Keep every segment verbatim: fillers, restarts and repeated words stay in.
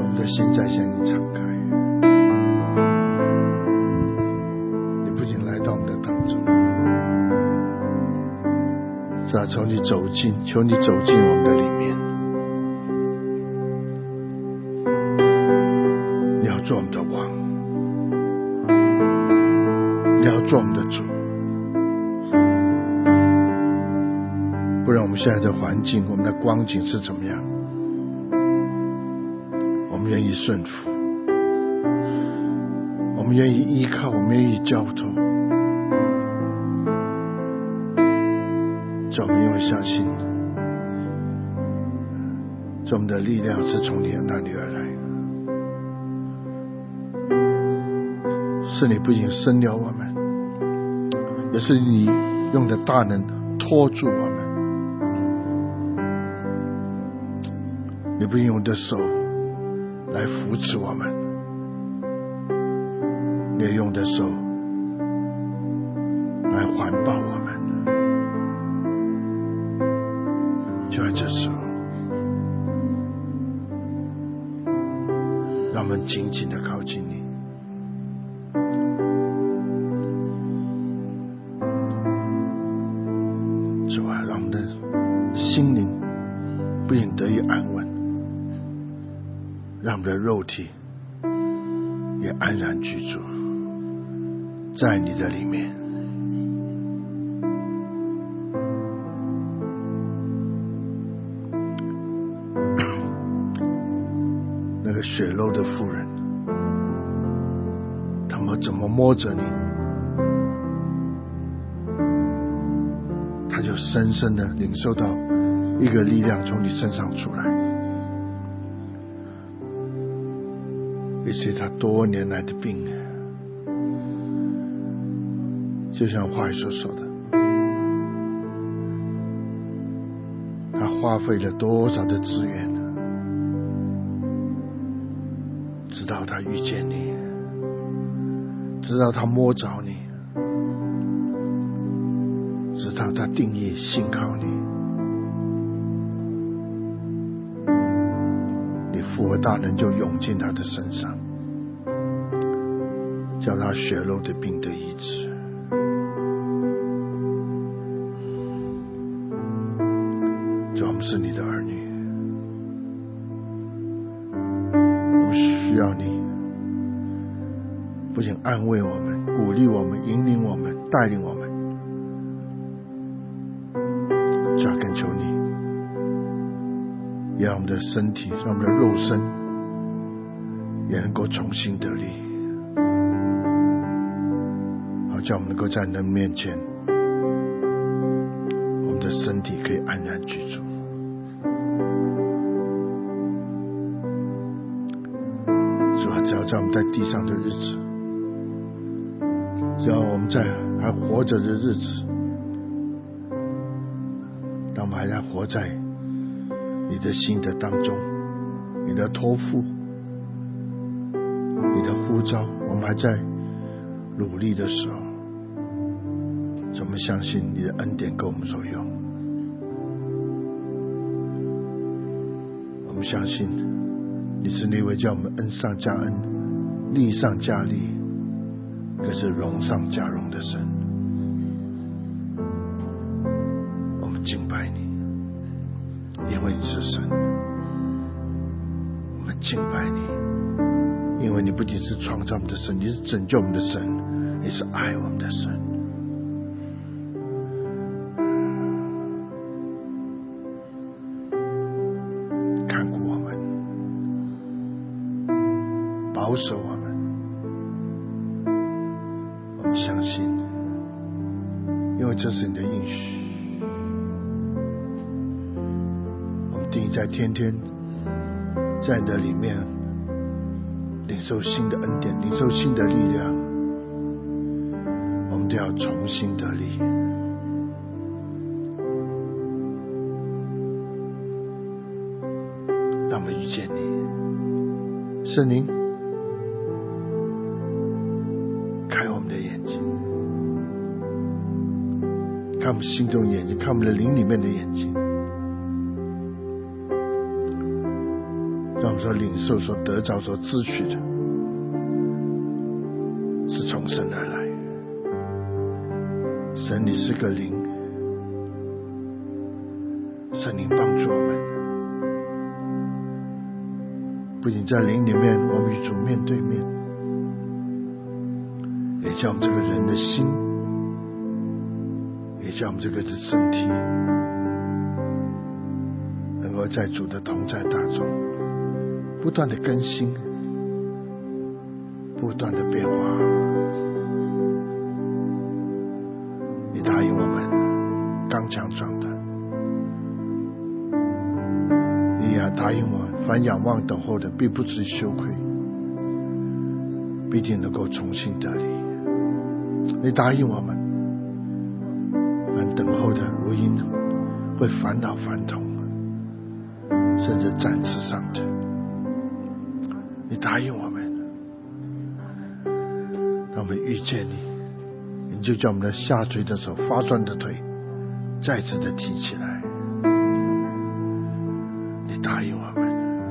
我们的心再向你敞开。你不仅来到我们的当中，是啊，求你走进，求你走进我们的里面。你要做我们的王，你要做我们的主。不然我们现在的环境，我们的光景是怎么样？我们愿意顺服，我们愿意依靠，我们愿意交托。这我们因为相信，这我们的力量是从你那里而来，是你不仅生了我们，也是你用的大能拖住我们。你不用你的手来扶持我们，你也用你的手来环抱我们。就在这时候，让我们紧紧地靠近你。主啊，让我们的心灵不仅得以安稳，让我们的肉体也安然居住在你的里面。那个血漏的妇人，他们怎么摸着你，他就深深的领受到一个力量从你身上出来，也是他多年来的病。就像话语所说的，他花费了多少的资源，直到他遇见你，直到他摸着你，直到他定义信靠你，你复活大能就涌进他的身上，叫他血肉的病得医治。主，我们是你的儿女，我们需要你，不仅安慰我们、鼓励我们、引领我们、带领我们，主要恳求你，也让我们的身体，让我们的肉身也能够重新得力，好叫我们能够在你的面前，我们的身体可以安然居住。主啊，只要在我们在地上的日子，只要我们在还活着的日子，当我们还在活在你的心的当中，你的托付，你的呼召，我们还在努力的时候，我们相信你的恩典够我们所用。我们相信你是那位叫我们恩上加恩、利上加利，更是荣上加荣的神。我们敬拜你，因为你是神。我们敬拜你，因为你不仅是创造我们的神，你是拯救我们的神，你是爱我们的神。看顾我们，保守我们。我们相信，因为这是你的应许。我们定义在天天在你的里面领受新的恩典，领受新的力量，我们都要重新得力。让我们遇见你，圣灵，开我们的眼睛，看我们心中的眼睛，看我们的灵里面的眼睛。 让我们所领受、所得着、所支取的，是从神而来。神，你是个灵，圣灵帮助我们，不仅在灵里面，我们与主面对面，也叫我们这个人的心，也叫我们这个的身体，能够在主的同在当中不断的更新，不断的变化。你答应我们刚强壮胆，你也答应我们，凡仰望等候的必不至羞愧，必定能够重新得力。你答应我们，凡等候的如鹰会返老还童，甚至展翅上腾。你答应我们，当我们遇见你，你就叫我们的下垂的手、发酸的腿再次的提起来。你答应我们，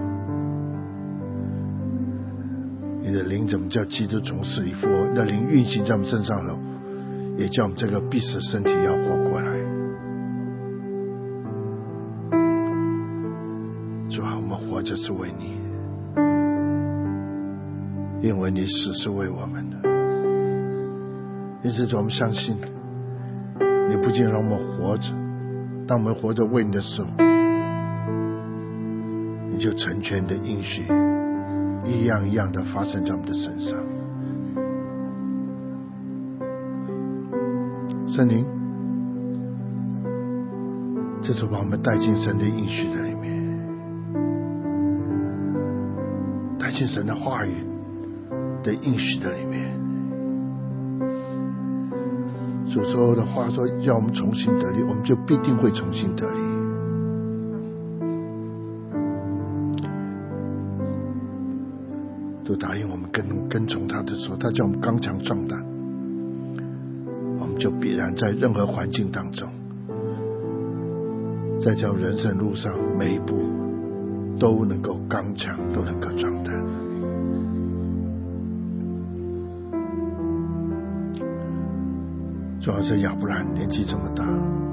你的灵怎么叫基督从死里复活？你的灵运行在我们身上后，也叫我们这个必死身体要活过来。主啊，我们活着是为你，因为你死是为我们的。因此主，我们相信你不仅让我们活着，当我们活着为你的时候，你就成全的应许一样一样的发生在我们的身上。圣灵，这次把我们带进神的应许的里面，带进神的话语的应许的里面。主说的话说要我们重新得力，我们就必定会重新得力。主答应我们跟跟从他的时候，他叫我们刚强壮胆，我们就必然在任何环境当中，在这条人生路上每一步都能够刚强，都能够壮胆。主要是亚伯兰年纪这么大，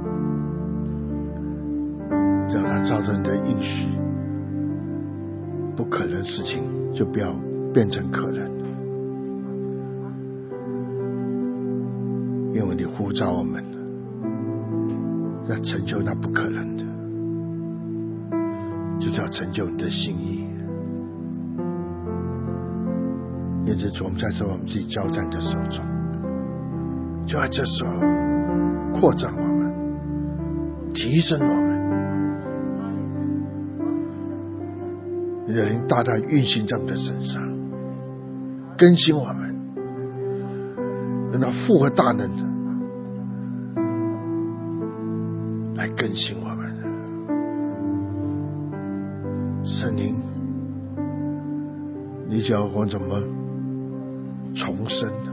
只要他照着你的应许，不可能事情就不要变成可能，因为你呼召我们要成就那不可能的，就是要成就你的心意。因此主，我们在这我们自己交在你的手中，就在这时候扩展我们，提升我们，你的灵大大运行在我们的身上，更新我们，让它复合大能的来更新我们。圣灵，你教我怎么重生的，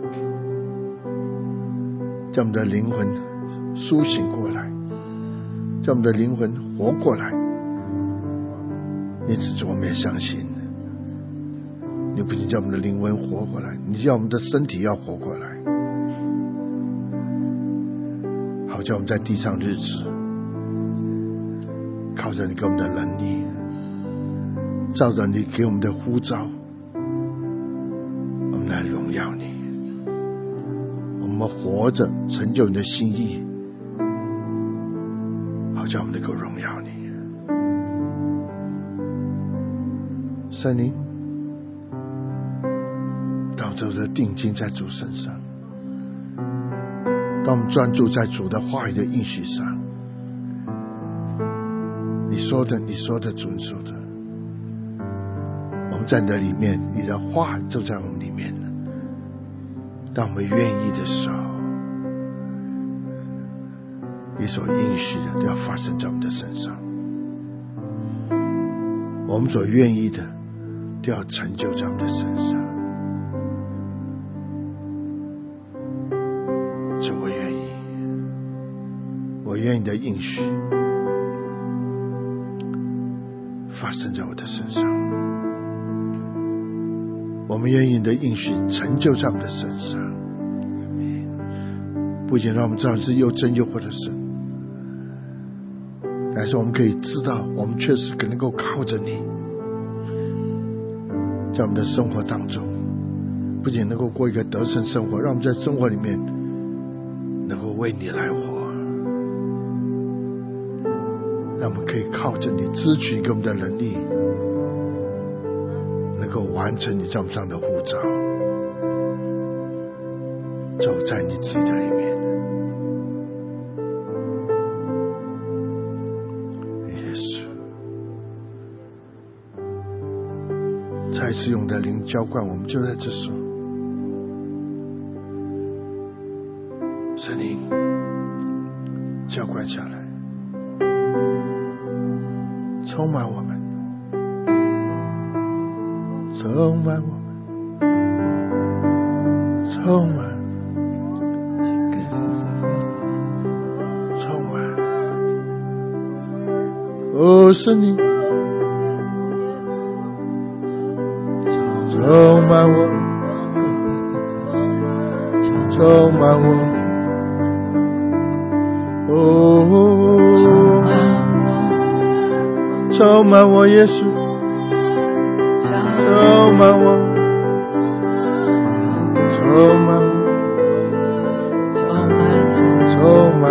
叫我们的灵魂苏醒过来，叫我们的灵魂活过来。因此我们也相信，你不仅叫我们的灵魂活过来，你叫我们的身体要活过来，好叫我们在地上日子靠着你给我们的能力，照着你给我们的呼召，我们来荣耀你，我们活着成就你的心意，好叫我们能够荣耀你。圣灵，当我们这定睛在主身上，当我们专注在主的话语的应许上，你说的你说的主你说的，我们在你的里面，你的话就在我们里面。当我们愿意的时候，你所应许的都要发生在我们的身上，我们所愿意的都要成就在我们的身上。主，我愿意，我愿意的应许发生在我的身上。我们愿意你的应许成就在我们的身上，不仅让我们知道是又真又活的神，但是我们可以知道我们确实能够靠着你，在我们的生活当中不仅能够过一个得胜生活，让我们在生活里面能够为你来活，让我们可以靠着你支取给我们的能力，能够完成你在我们上的呼召，走在你自己的里面。耶稣，再次用的灵浇灌我们，就在这时候，圣灵浇灌下来，充满我们，充满我们，充满，充满。哦，圣灵，充满我，充满我。哦，充满我，耶稣，充满我，充满我，充满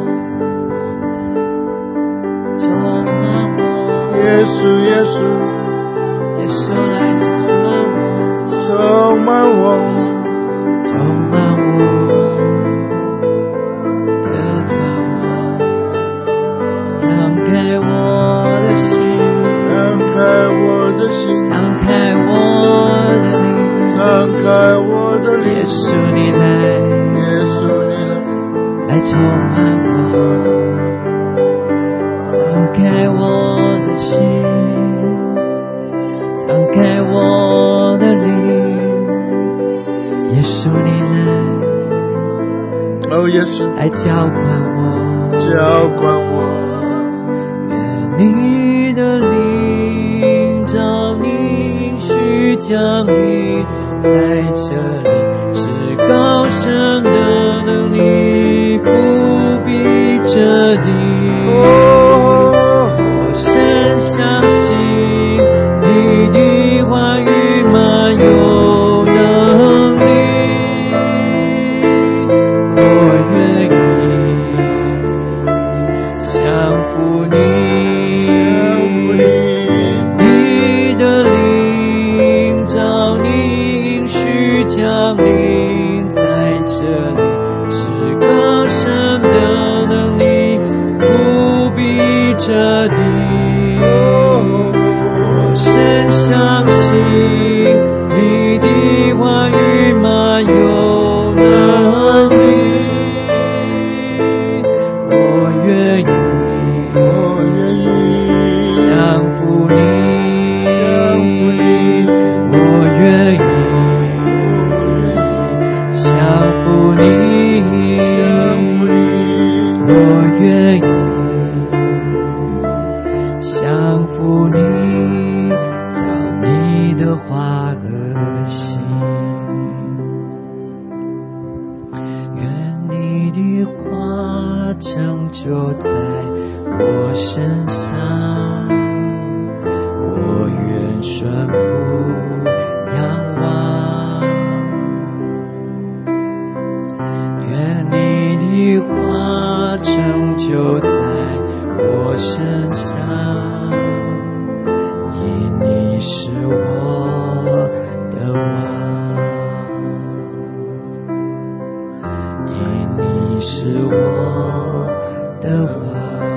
我，耶稣，耶稣， 耶稣来充满我， 充满我，得着我，敞开我的心， 敞开我的心， 敞开我的灵， 敞开我的灵， 耶稣你来， 耶稣你来， 来充满我，敞开我的心，敞开我的灵，耶稣你来， 哦，耶稣来浇灌我， 浇灌我， 愿你的灵照你应许降临在这里，至高神的能力不必这地。我深相信你的话语满有能力，我愿意降服你，你的灵照你应许降临在这里，至高神的能力不必这地。我深相信你的话语满有能力，我愿意， 我愿意降服你，我愿意降服你，我愿意降服你，照你的话而行。愿你的话成就在我身上，我愿顺服仰望。愿你的话成就在我身上，因你是我的王，因你是我的王。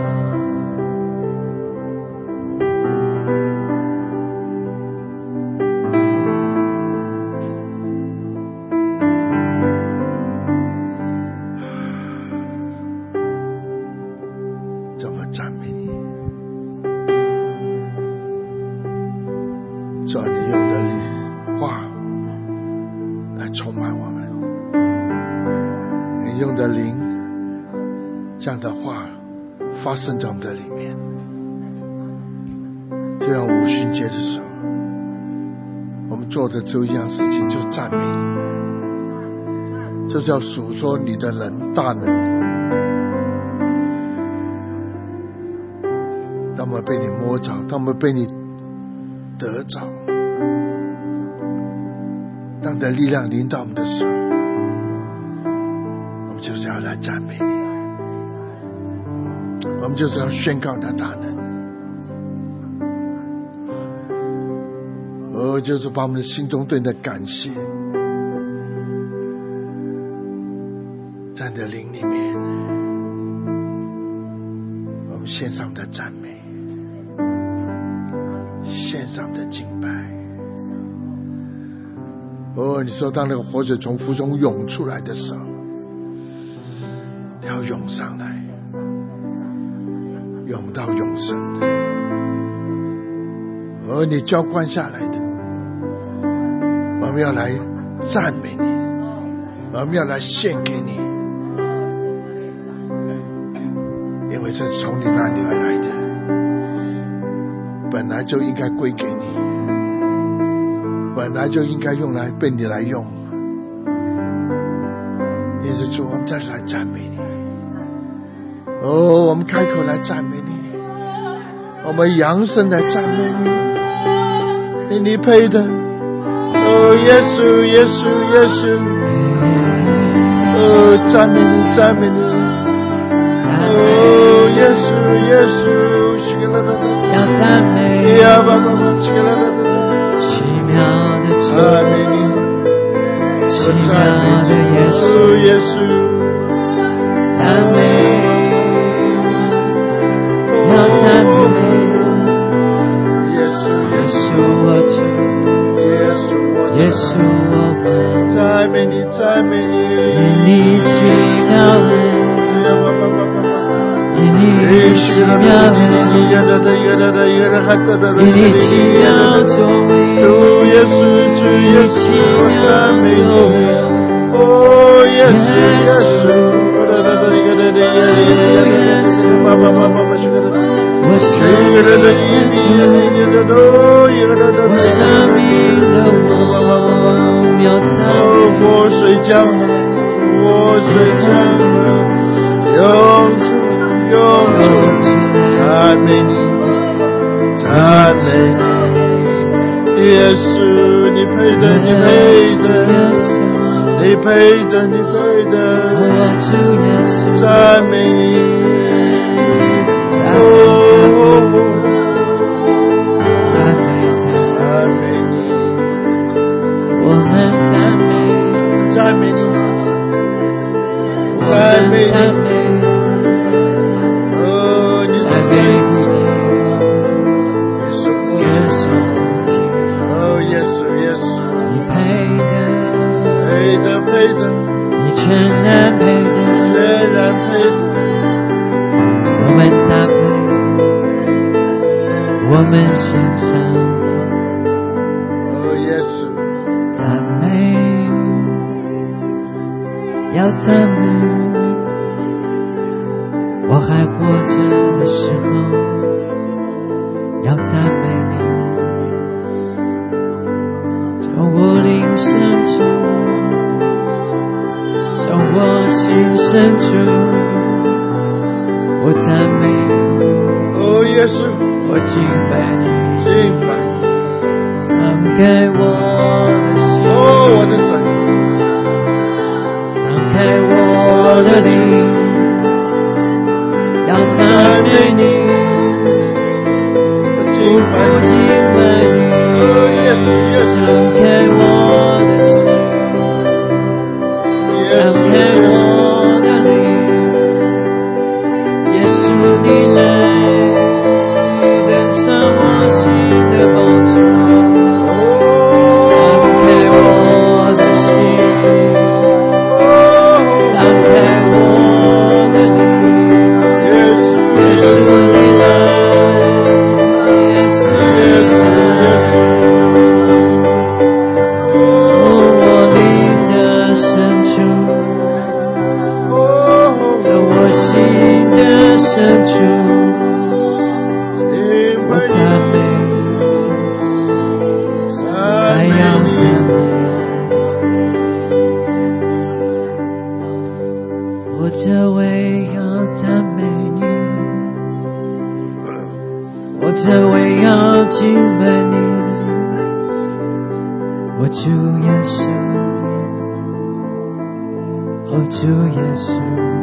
怎么赞美你？主啊，你用的话来充满我们，你用的灵这样的话发生在我们的里面， 就像五旬节的时候，我们做的只有一样事情，就赞美你，就是要数说你的能大能。当我们被你摸着，当我们被你得着，当你的力量临到我们的时候，我们就是要来赞美你，我们就是要宣告你的大能，哦，就是把我们的心中对你的感谢，在你的灵里面，我们献上的赞美，献上的敬拜。哦，你说当那个活水从腹中涌出来的时候，要涌上来，涌到永生。而你浇灌下来的，我们要来赞美你，我们要来献给你，因为这是从你那里而来的，本来就应该归给你，本来就应该用来被你来用。因此主，我们再来赞美你。哦，我们开口来赞美你，我们扬声来赞美你，你你配的。哦，耶稣耶稣耶稣，哦，赞美你赞美你。哦，耶稣耶稣， 要赞美， 呀爸爸爸，奇妙的主， 赞美你， 奇妙的耶稣耶稣， 赞美，要赞美， 耶稣耶稣我主， 耶稣我耶稣我们， 赞美你赞美你， 因你奇妙恩，因你奇妙恩，因你奇妙作为， 主耶稣主耶稣我赞美你，哦耶稣耶稣， 我生命的我要赞美， 活水江河，活水江河，涌出涌出，赞美你，赞美你，耶稣，你配的，你配的，你配的，你配的，赞美你，哦， 赞美赞美你， 我们赞美， 赞美你，赞美你，哦，你是真神，耶稣耶稣， 哦，耶稣耶稣， 你配的， 配的配的， 你全然配的， 全然配的， 我们赞美，我们献上， 哦，耶稣， 赞美，要赞美，我还活着的时候，要赞美你，从我灵深处，从我心深处，我赞美， 哦，耶稣， 我敬拜你， 敬拜你， 敞开我的心， 哦，我的神， 敞开我的灵，要赞美你， 我敬拜我敬你， 拜你， 哦，耶稣耶稣， 敞开我的心， 耶敞稣开耶稣， 我的灵，耶稣你来登上我心的宝座，敞开我的心，敞开我的灵， 耶稣耶稣敬拜你，我主耶稣，哦主耶稣。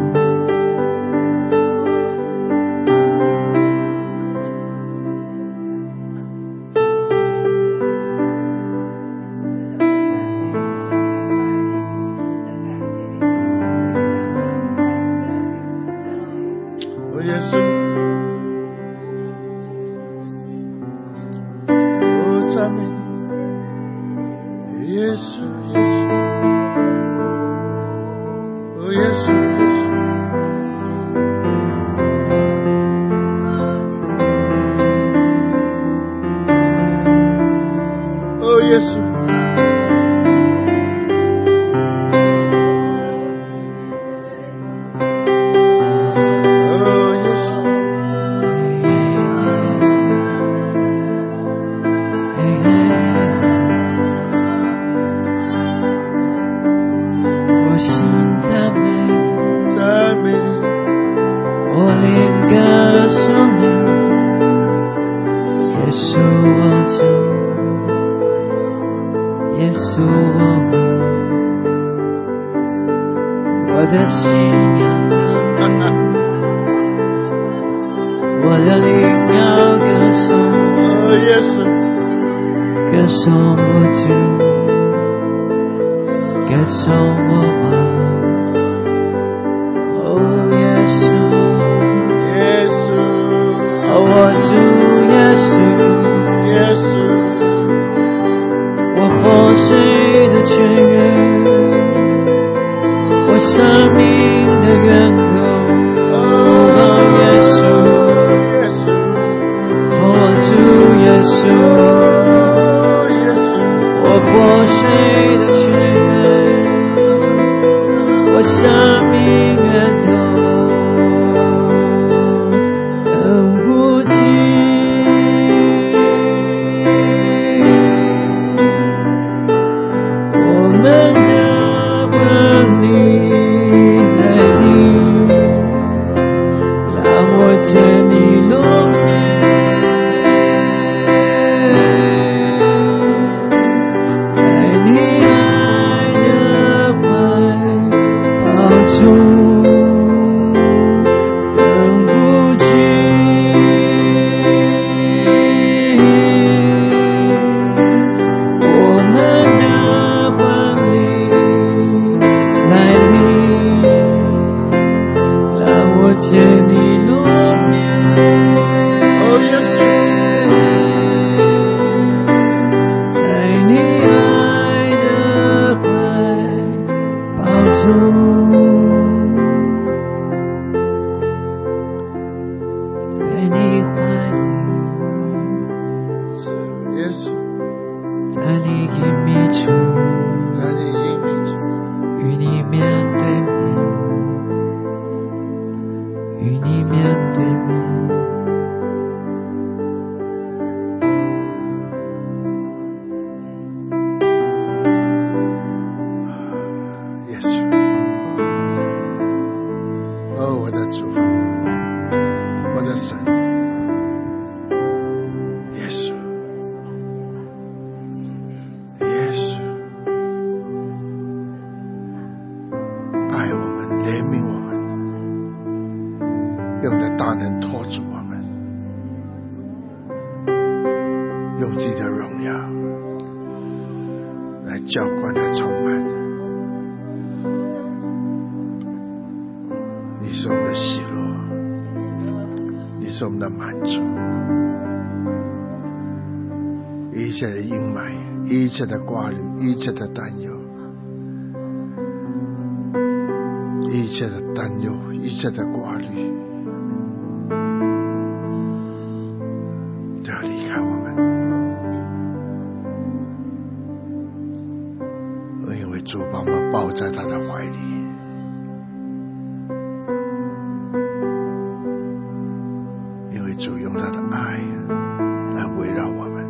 一切的阴霾，一切的挂虑，一切的担忧，一切的担忧，一切的挂虑，都要离开我们。因为主把我们抱在他的怀里，因为主用他的爱来围绕我们。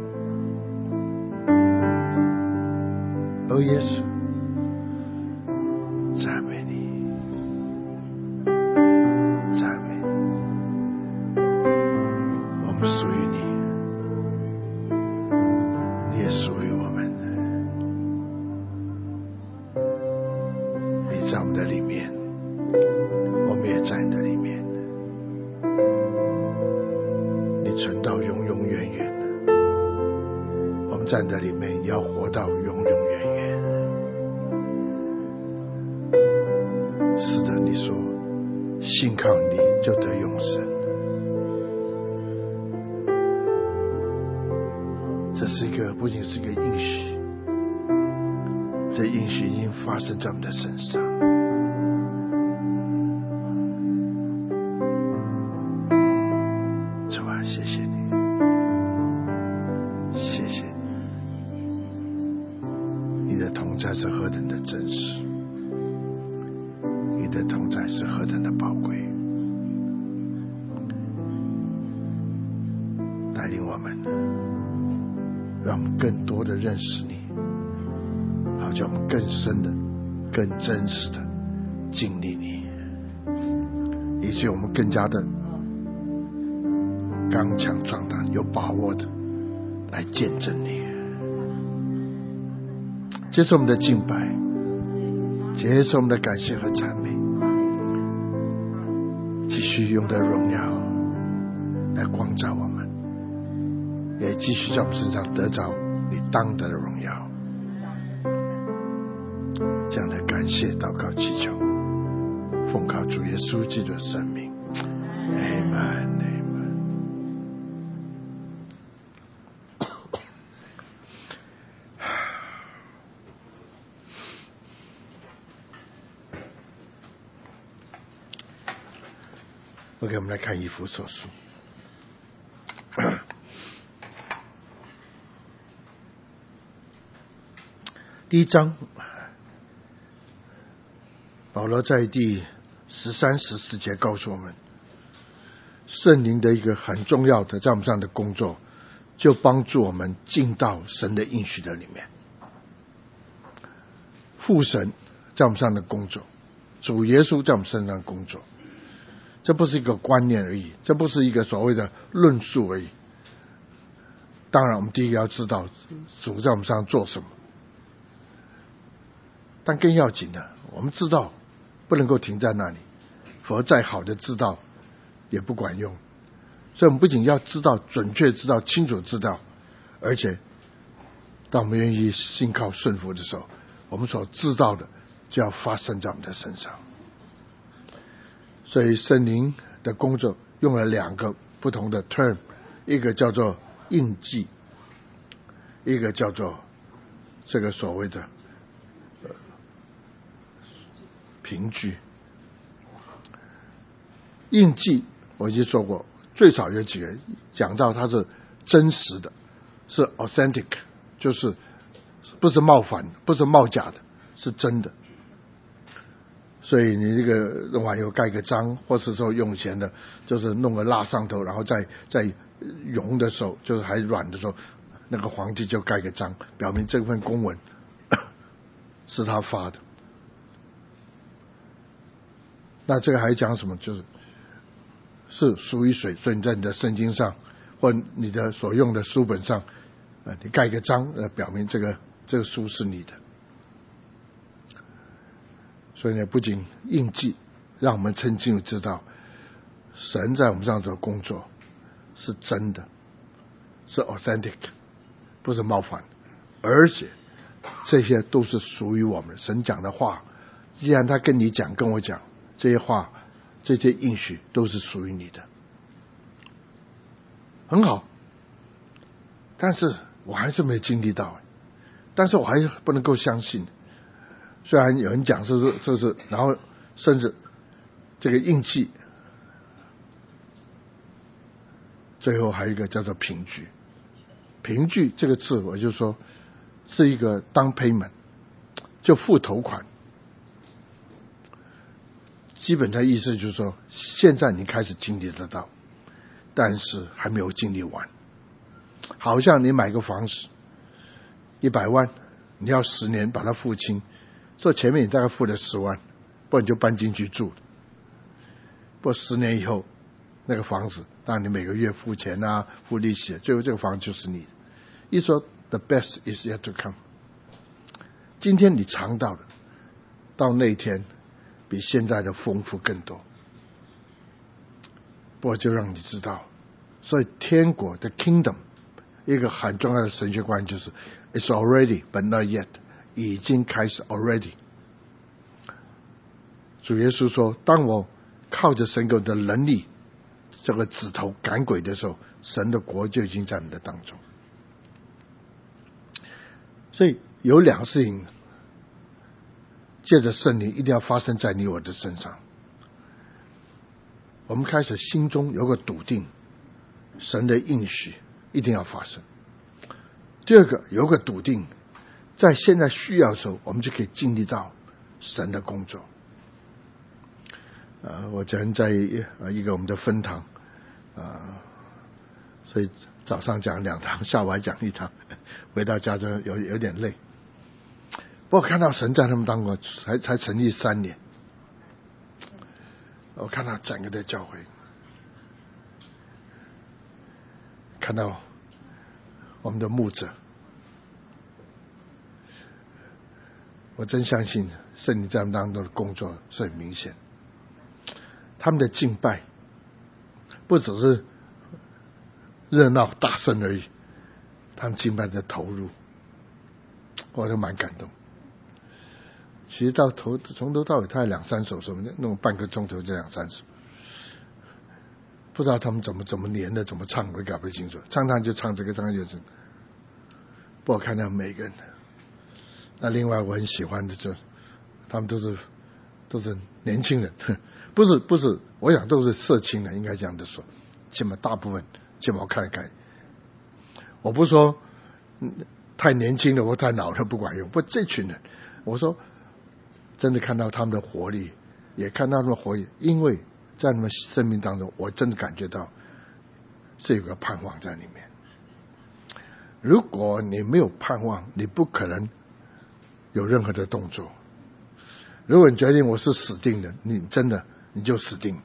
哦，耶稣，赞美你，赞美你，我们属于你， 们在你的里面要活到永永远远。是的，你说信靠你就得永生，这是一个不仅是一个应许，这应许已经发生在我们的身上。主啊，谢谢你，谢谢你，你的同在是何等的真实，你的同在是何等的宝贵，带领我们，让我们更多的认识你，好叫我们更深的、更真实的经历你，以致我们更加的刚强壮大，有把握的来见证你。接受我们的敬拜，接受我们的感谢和赞美，继续用的荣耀来光照我们，也继续在我们身上得着你当得的荣耀。这样的感谢祷告祈求，奉靠主耶稣基督的圣名 Amen。 OK， 我们来看以弗所书第一章，保罗在第十三、十四节告诉我们，圣灵的一个很重要的在我们上的工作，就帮助我们进到神的应许的里面。父神在我们上的工作，主耶稣在我们身上的工作，这不是一个观念而已，这不是一个所谓的论述而已。当然我们第一个要知道主在我们身上做什么，但更要紧的，我们知道不能够停在那里，否则再好的知道也不管用。所以我们不仅要知道，准确知道，清楚知道，而且当我们愿意信靠顺服的时候，我们所知道的就要发生在我们的身上。所以圣灵的工作用了两个不同的 term， 一个叫做印记，一个叫做这个所谓的呃凭据。印记我已经说过，最少有几个讲到它是真实的，是 authentic， 就是不是冒犯，不是冒假的，是真的。所以你这个弄完以后盖个章，或是说用钱的就是弄个蜡上头，然后在在熔的时候，就是还软的时候，那个皇帝就盖个章，表明这份公文是他发的。那这个还讲什么？就是是属于谁，所以你在你的圣经上或你的所用的书本上，呃，你盖个章，呃，表明这个这个书是你的。所以呢，不仅印记让我们曾经知道神在我们上做工作是真的，是 authentic， 不是冒犯，而且这些都是属于我们。神讲的话，既然他跟你讲跟我讲，这些话这些应许都是属于你的，很好。但是我还是没有经历到，但是我还是不能够相信。虽然有人讲是是这是，然后甚至这个印记，最后还有一个叫做凭据。凭据这个字，我就说是一个down payment，就付头款。基本的意思就是说，现在你开始经历得到，但是还没有经历完。好像你买个房子一百万，你要十年把它付清。所以前面你大概付了十万，不然你就搬进去住。不过十年以后，那个房子，当然你每个月付钱啊，付利息，最后这个房子就是你的。一说 the best is yet to come， 今天你尝到的，到那一天比现在的丰富更多。不过就让你知道，所以天国的 kingdom 一个很重要的神学观念就是 It's already but not yet， 已经开始 already。 主耶稣说，当我靠着神给我的能力这个指头赶鬼的时候，神的国就已经在你的当中。所以有两个事情借着圣灵一定要发生在你我的身上。我们开始心中有个笃定，神的应许一定要发生。第二个，有个笃定，在现在需要的时候，我们就可以经历到神的工作。呃，我昨天在一个我们的分堂，呃，所以早上讲两堂，下午还讲一堂，回到家就有有点累。不过看到神在他们当中才才成立三年，我看到整个的教会，看到我们的牧者，我真相信圣灵在他们当中的工作是很明显。他们的敬拜不只是热闹大声而已，他们敬拜的投入，我都蛮感动。其实到头从头到尾，他有两三首什么那种半个钟头就两三首，不知道他们怎么怎么连的，怎么唱，我搞不清楚。唱唱就唱这个，唱唱就这个。不过看到每个人，那另外我很喜欢的就，他们都是都是年轻人，不是不是，我想都是社青人，应该这样的说。起码大部分，起码我看一看，我不说、嗯、太年轻的或太老的不管用，不这群人，我说真的看到他们的活力，也看到他们的活力，因为在他们生命当中，我真的感觉到是有个盼望在里面。如果你没有盼望，你不可能有任何的动作。如果你决定我是死定的，你真的你就死定，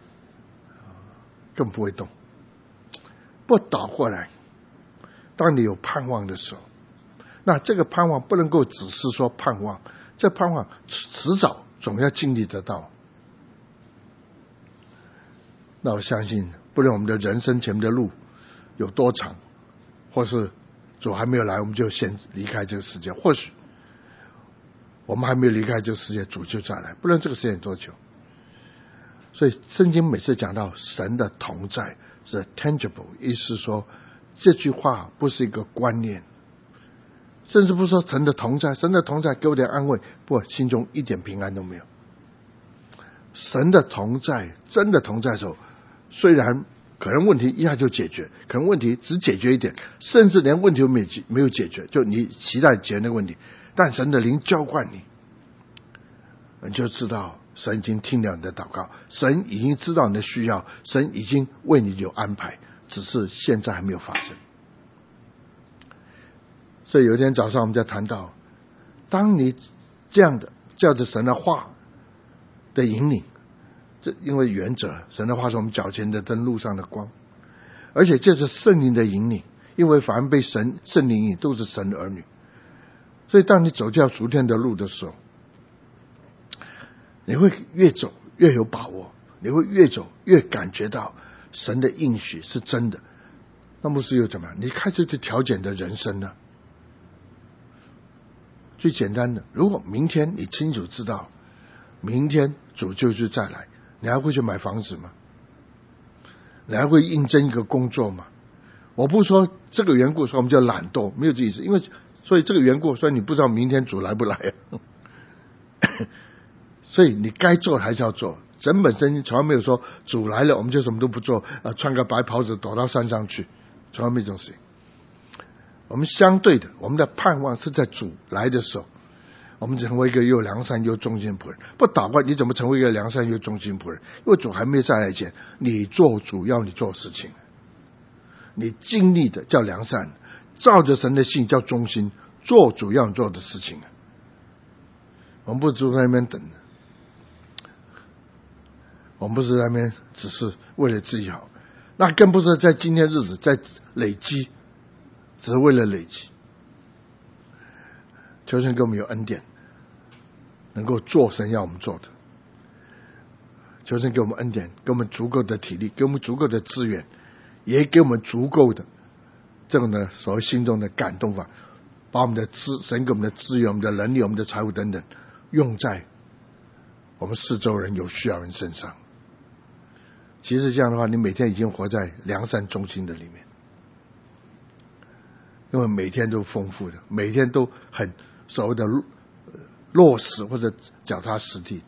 更不会动。不倒过来，当你有盼望的时候，那这个盼望不能够只是说盼望，这盼望迟早总要经历得到。那我相信，不论我们的人生前面的路有多长，或是主还没有来，我们就先离开这个世界，或许我们还没有离开这个世界，主就再来，不论这个时间多久。所以圣经每次讲到神的同在是 tangible， 意思说这句话不是一个观念，甚至不说神的同在，神的同在给我点安慰，不，心中一点平安都没有。神的同在，真的同在的时候，虽然可能问题一下就解决，可能问题只解决一点，甚至连问题都没有没有解决，就你期待解决那个问题，但神的灵浇灌你，你就知道神已经听了你的祷告，神已经知道你的需要，神已经为你有安排，只是现在还没有发生。所以有一天早上我们在谈到，当你这样的照着神的话的引领，这因为原则，神的话是我们脚前的灯，路上的光，而且这是圣灵的引领，因为凡被神圣灵引领都是神的儿女。所以当你走这条逐天的路的时候，你会越走越有把握，你会越走越感觉到神的应许是真的。那么是又怎么样？你开始去调整的人生呢？最简单的，如果明天你清楚知道明天主就是再来，你还会去买房子吗？你还会应征一个工作吗？我不说这个缘故说我们叫懒惰，没有这意思，因为所以这个缘故所以你不知道明天主来不来、啊、所以你该做还是要做。整本圣经从来没有说主来了我们就什么都不做、呃、穿个白袍子躲到山上去，从来没有这种事情。我们相对的，我们的盼望是在主来的时候，我们成为一个又良善又忠心仆人。不祷告你怎么成为一个良善又忠心仆人？因为主还没有再来前，你做主要你做事情，你经历的叫良善，照着神的信叫忠心，做主要你做的事情。我们不是住在那边等，我们不是在那边只是为了自己好，那更不是在今天日子在累积，只是为了累积。求神给我们有恩典，能够做神要我们做的。求神给我们恩典，给我们足够的体力，给我们足够的资源，也给我们足够的这种的所谓心中的感动法，把我们的资神给我们的资源、我们的能力、我们的财物等等，用在我们四周人有需要人身上。其实这样的话，你每天已经活在良善中心的里面，因为每天都丰富的，每天都很所谓的落实或者脚踏实地，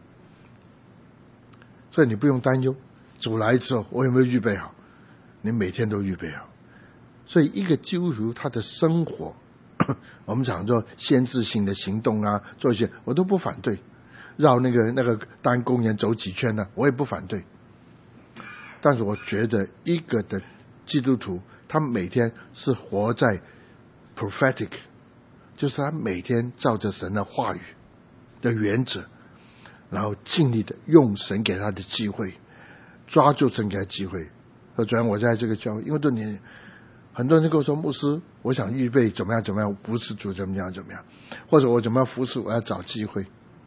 所以你不用担忧主来之后我有没有预备好，你每天都预备好。所以一个基督徒他的生活，我们讲做先知性的行动啊，做一些我都不反对，绕那个那个大安公园走几圈呢、啊，我也不反对。但是我觉得一个的基督徒，他每天是活在 prophetic， 就是他每天照着神的话语的原则，然后尽力的用神给他的机会，抓住神给他的机会。昨天我在这个教会，因为多年，很多人跟我说，牧师，我想预备怎么样怎么样服侍主，怎么样怎么样，或者我怎么样服侍，我要找机会。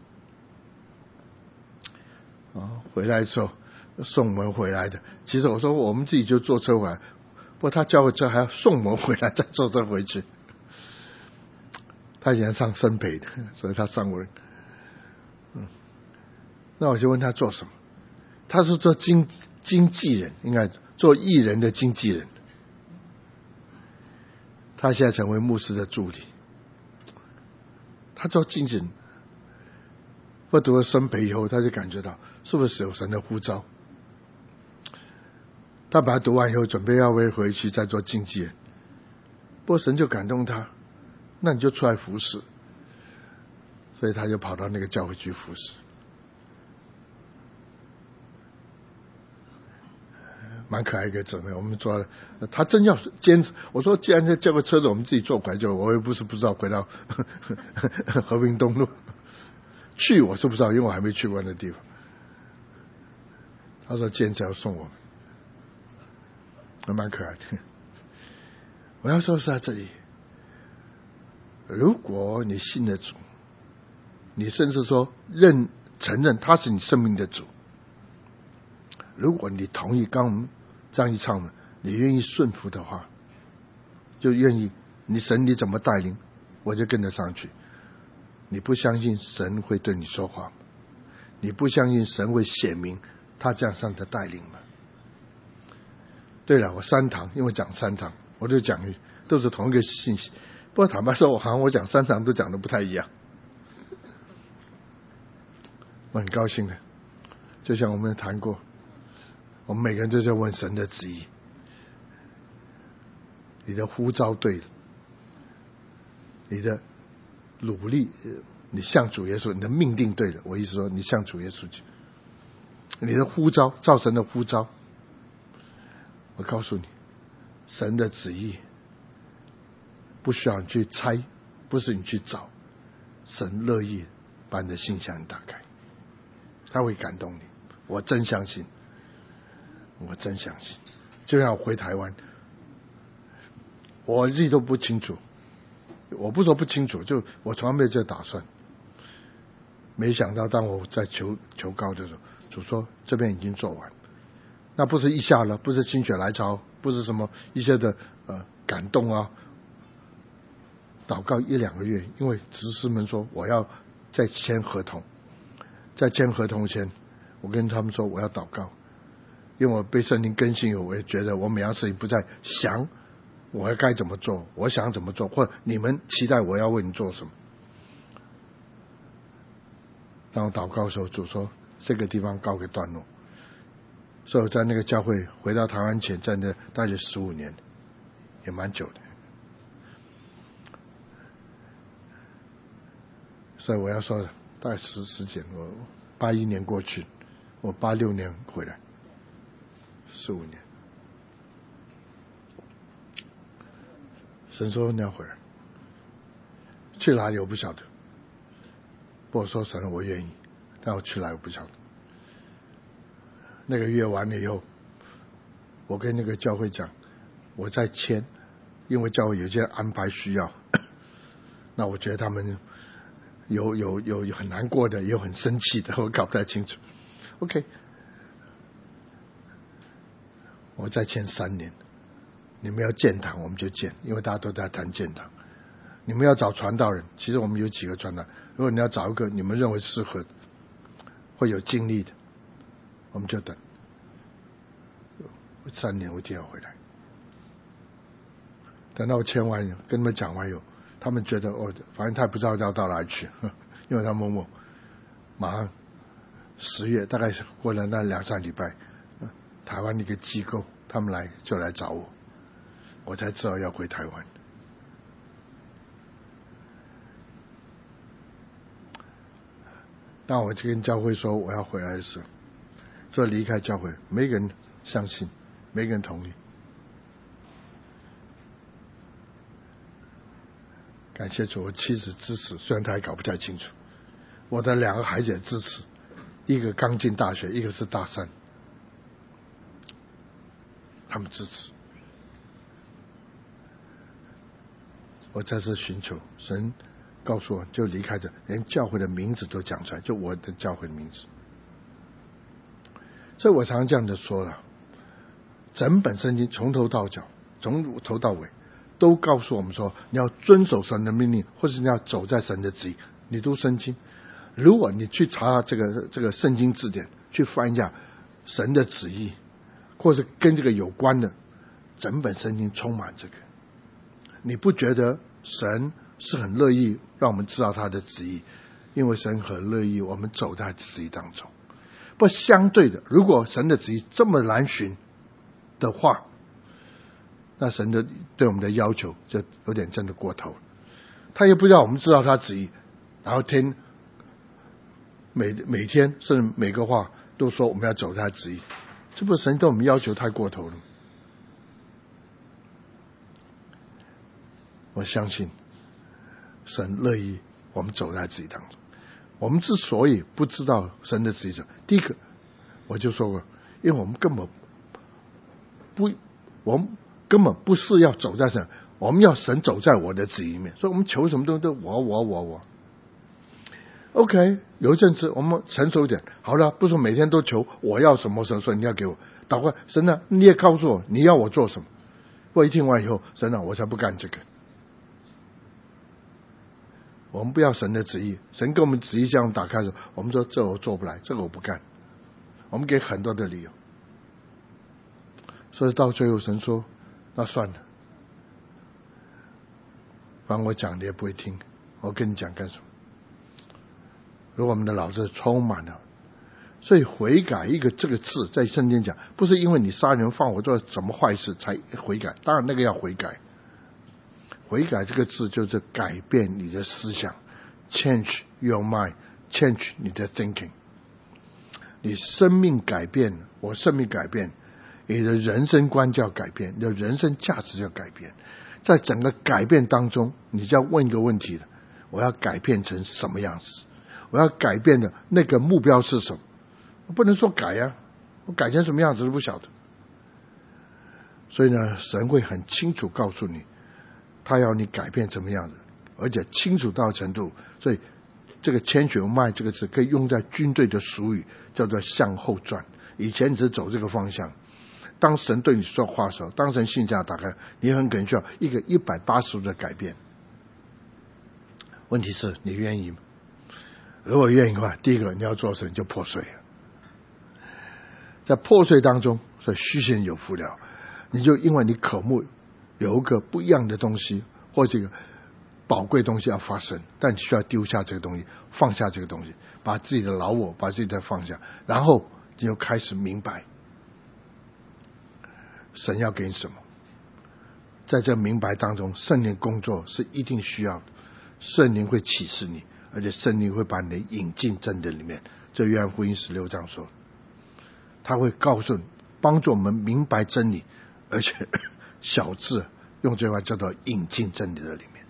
啊，回来之后送我们回来的，其实我说我们自己就坐车回来，不过他教会车还要送我们回来，再坐车回去。他以前上生培的，所以他上过。嗯，那我就问他做什么，他是做经经纪人，应该做艺人的经纪人。他现在成为牧师的助理，他做经纪人。我读了生培以后，他就感觉到是不是有神的呼召。他把它读完以后，准备要回回去再做经纪人，不过神就感动他，那你就出来服侍，所以他就跑到那个教会去服侍，蛮可爱一个姊妹。我们坐了，他真要坚持。我说，既然叫个车子，我们自己坐回来就，我也不是不知道回到和平东路去，我是不知道，因为我还没去过那地方。他说坚持要送我们。还蛮可爱的。我要说是在这里，如果你信了主，你甚至说认承认他是你生命的主，如果你同意刚我们这样一唱的，你愿意顺服的话，就愿意你神你怎么带领，我就跟得上去。你不相信神会对你说话吗？你不相信神会显明他这样上的带领吗？对了，我三堂，因为讲三堂，我就讲都是同一个信息。不过坦白说，我好像我讲三堂都讲的不太一样。我很高兴的，就像我们谈过，我们每个人都在问神的旨意。你的呼召对了，你的努力，你向主耶稣，你的命定对了。我意思说，你向主耶稣去，你的呼召，照神的呼召。我告诉你，神的旨意不需要你去猜，不是你去找，神乐意把你的心向打开，他会感动你。我真相信，我真相信。就像我回台湾，我自己都不清楚，我不说不清楚，就我从来没有这打算。没想到当我在求求告的时候，主说这边已经做完。那不是一下了，不是心血来潮，不是什么一些的呃感动啊，祷告一两个月，因为执事们说我要再签合同，在签合同前，我跟他们说我要祷告，因为我被圣灵更新以后，我也觉得我每样事情不再想我该怎么做，我想怎么做，或者你们期待我要为你做什么。当我祷告的时候，主说这个地方告个段落。所以我在那个教会回到台湾前，在那大约十五年，也蛮久的。所以我要说的，大概十十几年，我八一年过去，我八六年回来，十五年。神说你要回来，去哪里我不晓得。不过说神我愿意，但我去哪里我不晓得。那个月完了以后，我跟那个教会讲，我再签，因为教会有些安排需要。那我觉得他们有有有有很难过的，也有很生气的，我搞不太清楚。OK， 我再签三年， 你们要建堂我们就建，因为大家都在谈建堂。你们要找传道人，其实我们有几个传道人，如果你要找一个你们认为适合的会有精力的，我们就等三年我一定要回来。等到我签完跟他们讲完以后，他们觉得哦，反正他也不知道要到哪里去，因为他默默马上十月大概是过了那两三礼拜，台湾的一个机构他们来就来找我，我才知道要回台湾。那我就跟教会说我要回来的时候，说离开教会，没个人相信，没个人同意。感谢主，我妻子支持，虽然她还搞不太清楚。我的两个孩子也支持，一个刚进大学，一个是大三，他们支持。我在这寻求神告诉我，就离开这，连教会的名字都讲出来，就我的教会的名字。所以我常常这样的说了，整本圣经从头到脚，从头到尾，都告诉我们说，你要遵守神的命令，或是你要走在神的旨意。你读圣经，如果你去查这个这个圣经字典，去翻一下神的旨意，或是跟这个有关的，整本圣经充满这个。你不觉得神是很乐意让我们知道他的旨意？因为神很乐意我们走在旨意当中。不，相对的，如果神的旨意这么难寻的话，那神的对我们的要求就有点真的过头了。他也不让我们知道他旨意，然后天每每天甚至每个话都说我们要走他旨意，这不是神对我们要求太过头了？我相信神乐意我们走在旨意当中。我们之所以不知道神的旨意，第一个我就说过，因为我们根本不，我们根本不是要走在神，我们要神走在我的旨意里面，所以我们求什么东西都我我我我。OK， 有一阵子我们成熟一点，好了，不是每天都求我要什么神，所以你要给我祷告，神啊，你也告诉我你要我做什么。我一听完以后，神啊，我才不干这个。我们不要神的旨意，神给我们旨意这样打开的时候，我们说这我做不来，这个我不干，我们给很多的理由。所以到最后神说那算了，反正我讲你也不会听，我跟你讲干什么？如果我们的脑子充满了，所以悔改一个这个字在圣经讲，不是因为你杀人放火做什么坏事才悔改，当然那个要悔改。悔改这个字就是改变你的思想， change your mind， change 你的 thinking。 你生命改变，我生命改变，你的人生观就要改变，你的人生价值要改变。在整个改变当中，你就要问一个问题了，我要改变成什么样子？我要改变的那个目标是什么？我不能说改呀、啊，我改成什么样子都不晓得。所以呢，神会很清楚告诉你他要你改变怎么样的，而且清楚到程度，所以这个change your mind这个字可以用在军队的俗语，叫做向后转。以前你只走这个方向，当神对你说话的时候，当神信箱打开，你很可能需要一个一百八十度的改变。问题是你愿意吗？如果愿意的话，第一个你要做神就破碎，在破碎当中，所以虚心有福了。你就因为你渴慕有一个不一样的东西，或者一个宝贵东西要发生，但你需要丢下这个东西，放下这个东西，把自己的老我，把自己的放下，然后你就开始明白神要给你什么。在这明白当中，圣灵工作是一定需要的，圣灵会启示你，而且圣灵会把你引进真理里面。这约翰福音十六章说，他会告诉你，帮助我们明白真理，而且小字用这句话叫做引进真理的里面。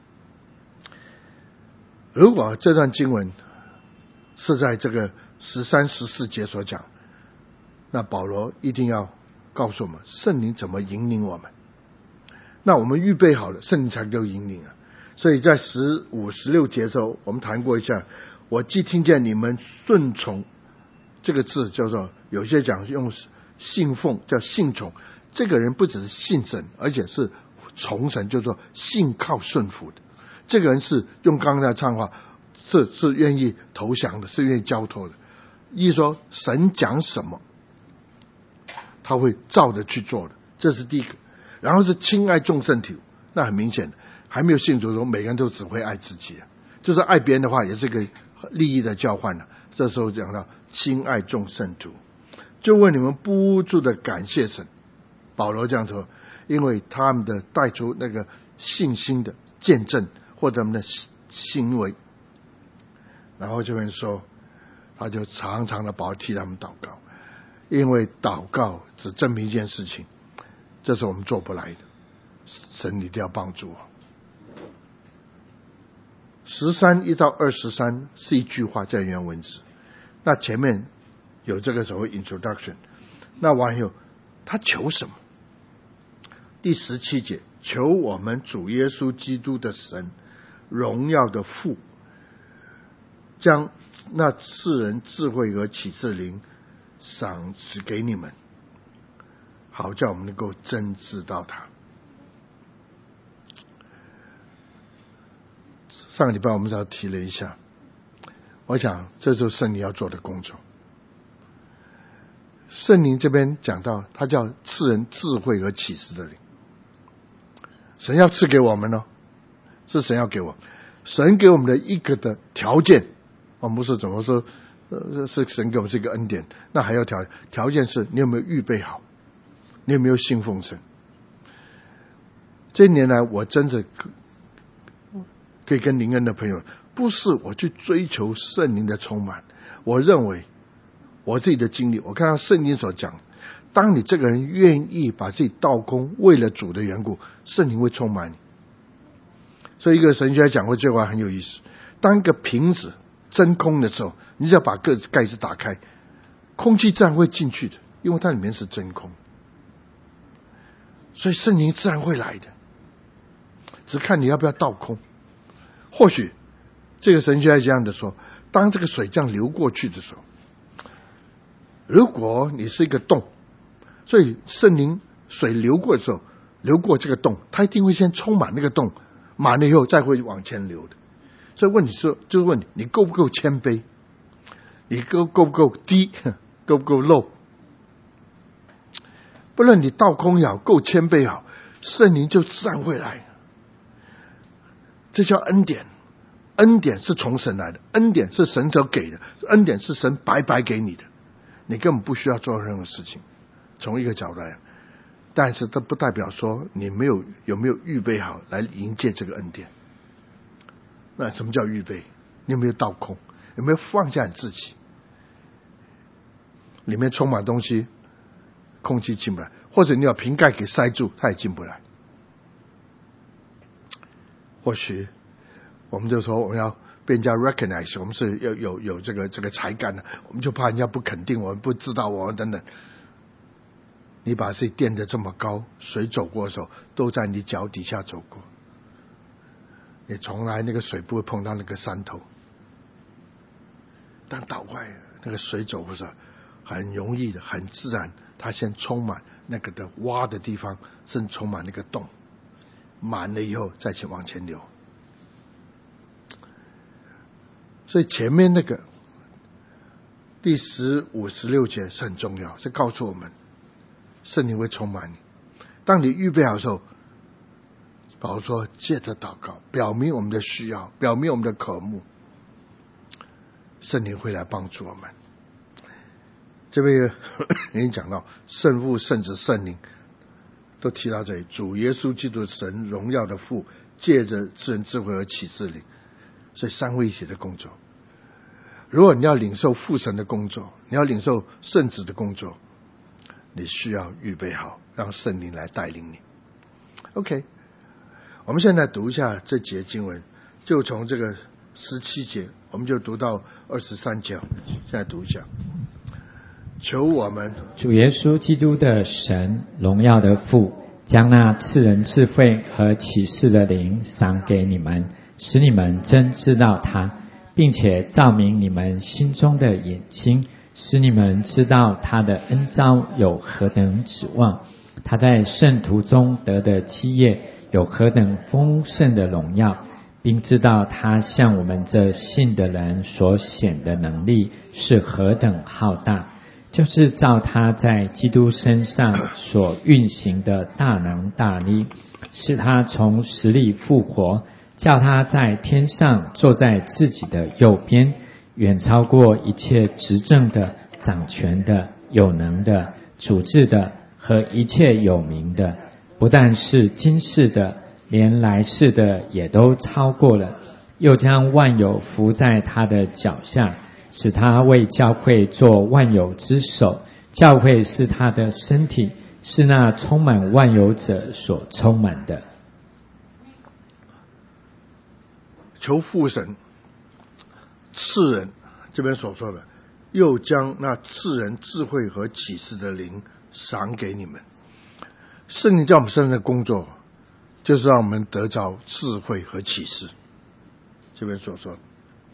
如果这段经文是在这个十三十四节所讲，那保罗一定要告诉我们圣灵怎么引领我们，那我们预备好了，圣灵才能够引领啊。所以在十五十六节的时候我们谈过一下，我既听见你们顺从，这个字叫做有些讲用信奉叫信从， 这个人不只是信神，而且是从神，就是说信靠顺服的。这个人是用刚才的唱话，是是愿意投降的，是愿意交托的。意思说神讲什么他会照着去做的，这是第一个。然后是亲爱众圣徒，那很明显的，还没有信主的时候，每个人都只会爱自己，就是爱别人的话也是个利益的交换了。这时候讲到亲爱众圣徒，就为你们不住的感谢神。保罗这样说，因为他们的带出那个信心的见证或者他们的行为。然后这边说，他就常常的保替他们祷告，因为祷告只证明一件事情，这是我们做不来的，神一定要帮助我。十三一到二十三是一句话在原文字，那前面有这个所谓 introduction， 那完以后他求什么？第十七节，求我们主耶稣基督的神，荣耀的父，将那赐人智慧和启示灵赏赐给你们，好叫我们能够真知道他。上个礼拜我们只要提了一下，我想这就是圣灵要做的工作。圣灵这边讲到他叫赐人智慧和启示的灵，神要赐给我们呢，是神要给我们，神给我们的一个的条件，我们不是怎么说，呃，是神给我们这个恩典，那还要条条件是你有没有预备好，你有没有信奉神。这一年来我真的可以跟灵恩的朋友，不是我去追求圣灵的充满，我认为我自己的经历，我看到圣经所讲，当你这个人愿意把自己倒空，为了主的缘故，圣灵会充满你。所以一个神学家讲过这句话很有意思，当一个瓶子真空的时候，你只要把个盖子打开，空气自然会进去的，因为它里面是真空，所以圣灵自然会来的，只看你要不要倒空。或许这个神学家这样的说，当这个水这样流过去的时候，如果你是一个洞，所以圣灵水流过的时候，流过这个洞，它一定会先充满那个洞，满了以后再会往前流的。所以问题是，就是问你，你够不够谦卑？你够够不够低？够不够 low？ 不论你倒空也好，够谦卑好，圣灵就自然会来。这叫恩典，恩典是从神来的，恩典是神所给的，恩典是神白白给你的，你根本不需要做任何事情。从一个角度来，但是这不代表说你没有有没有预备好来迎接这个恩典。那什么叫预备？你有没有倒空？有没有放下你自己？里面充满东西，空气进不来，或者你把瓶盖给塞住，它也进不来。或许我们就说我们要被人家 recognize， 我们是要有有这个这个才干的，我们就怕人家不肯定我们，不知道我们等等。你把自己垫得这么高，水走过的时候都在你脚底下走过，你从来那个水不会碰到那个山头。但倒过来那个水走不是很容易的，很自然，它先充满那个的洼的地方，甚至充满那个洞，满了以后再去往前流。所以前面那个第十五十六节是很重要，是告诉我们圣灵会充满你。当你预备好的时候，保罗说借着祷告表明我们的需要，表明我们的渴慕，圣灵会来帮助我们。这边已经讲到圣父圣子圣灵都提到这里，主耶稣基督的神荣耀的父，借着赐人智慧和启示灵，所以三位一体的工作。如果你要领受父神的工作，你要领受圣子的工作，你需要预备好，让圣灵来带领你。 OK， 我们现在读一下这节经文，就从这个十七节我们就读到二十三节，现在读一下。求我们主耶稣基督的神荣耀的父，将那赐人智慧和启示的灵赏给你们，使你们真知道他，并且照明你们心中的眼睛，使你们知道他的恩召有何等指望， 他在圣徒中得的基业有何等丰盛的荣耀，并知道他向我们这信的人所显的能力是何等浩大，就是照他在基督身上所运行的大能大力，使他从死里复活，叫他在天上坐在自己的右边，远超过一切执政的、掌权的、有能的、主治的和一切有名的，不但是今世的，连来世的也都超过了，又将万有伏在他的脚下，使他为教会做万有之首。教会是他的身体，是那充满万有者所充满的。 求父神赐人，这边所说的，又将那赐人智慧和启示的灵赏给你们。圣灵在我们身上的工作，就是让我们得着智慧和启示。这边所说的，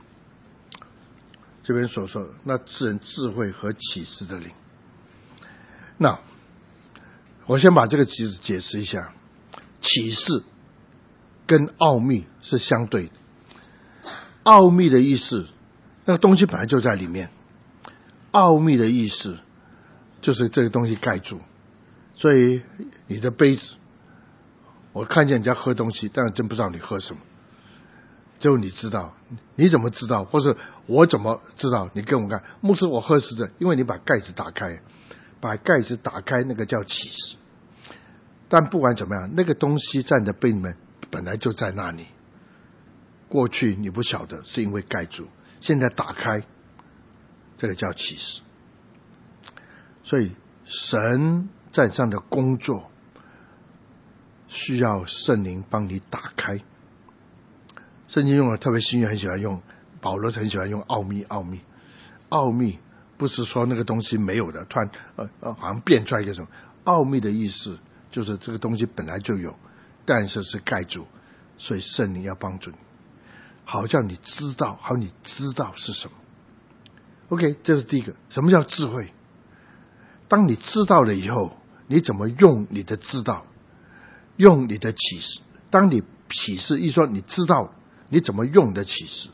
这边所说的，那赐人智慧和启示的灵。那我先把这个句子解释一下，启示跟奥秘是相对的。奥秘的意思，那个东西本来就在里面，奥秘的意思就是这个东西盖住。所以你的杯子，我看见人家喝东西，但是真不知道你喝什么，只有你知道。你怎么知道？或是我怎么知道？你跟我看，牧师，我喝是的，因为你把盖子打开，把盖子打开，那个叫启示。但不管怎么样，那个东西在你的杯里面本来就在那里，过去你不晓得，是因为盖住，现在打开，这个叫启示。所以神在上的工作需要圣灵帮你打开。圣经用了特别新约很喜欢用，保罗很喜欢用奥秘。奥秘奥秘不是说那个东西没有的，突然呃呃好像变出来一个什么。奥秘的意思就是这个东西本来就有，但是是盖住，所以圣灵要帮助你，好像你知道，好你知道是什么。 OK， 这是第一个。什么叫智慧？当你知道了以后，你怎么用你的知道，用你的启示。当你启示一说你知道，你怎么用你的启示。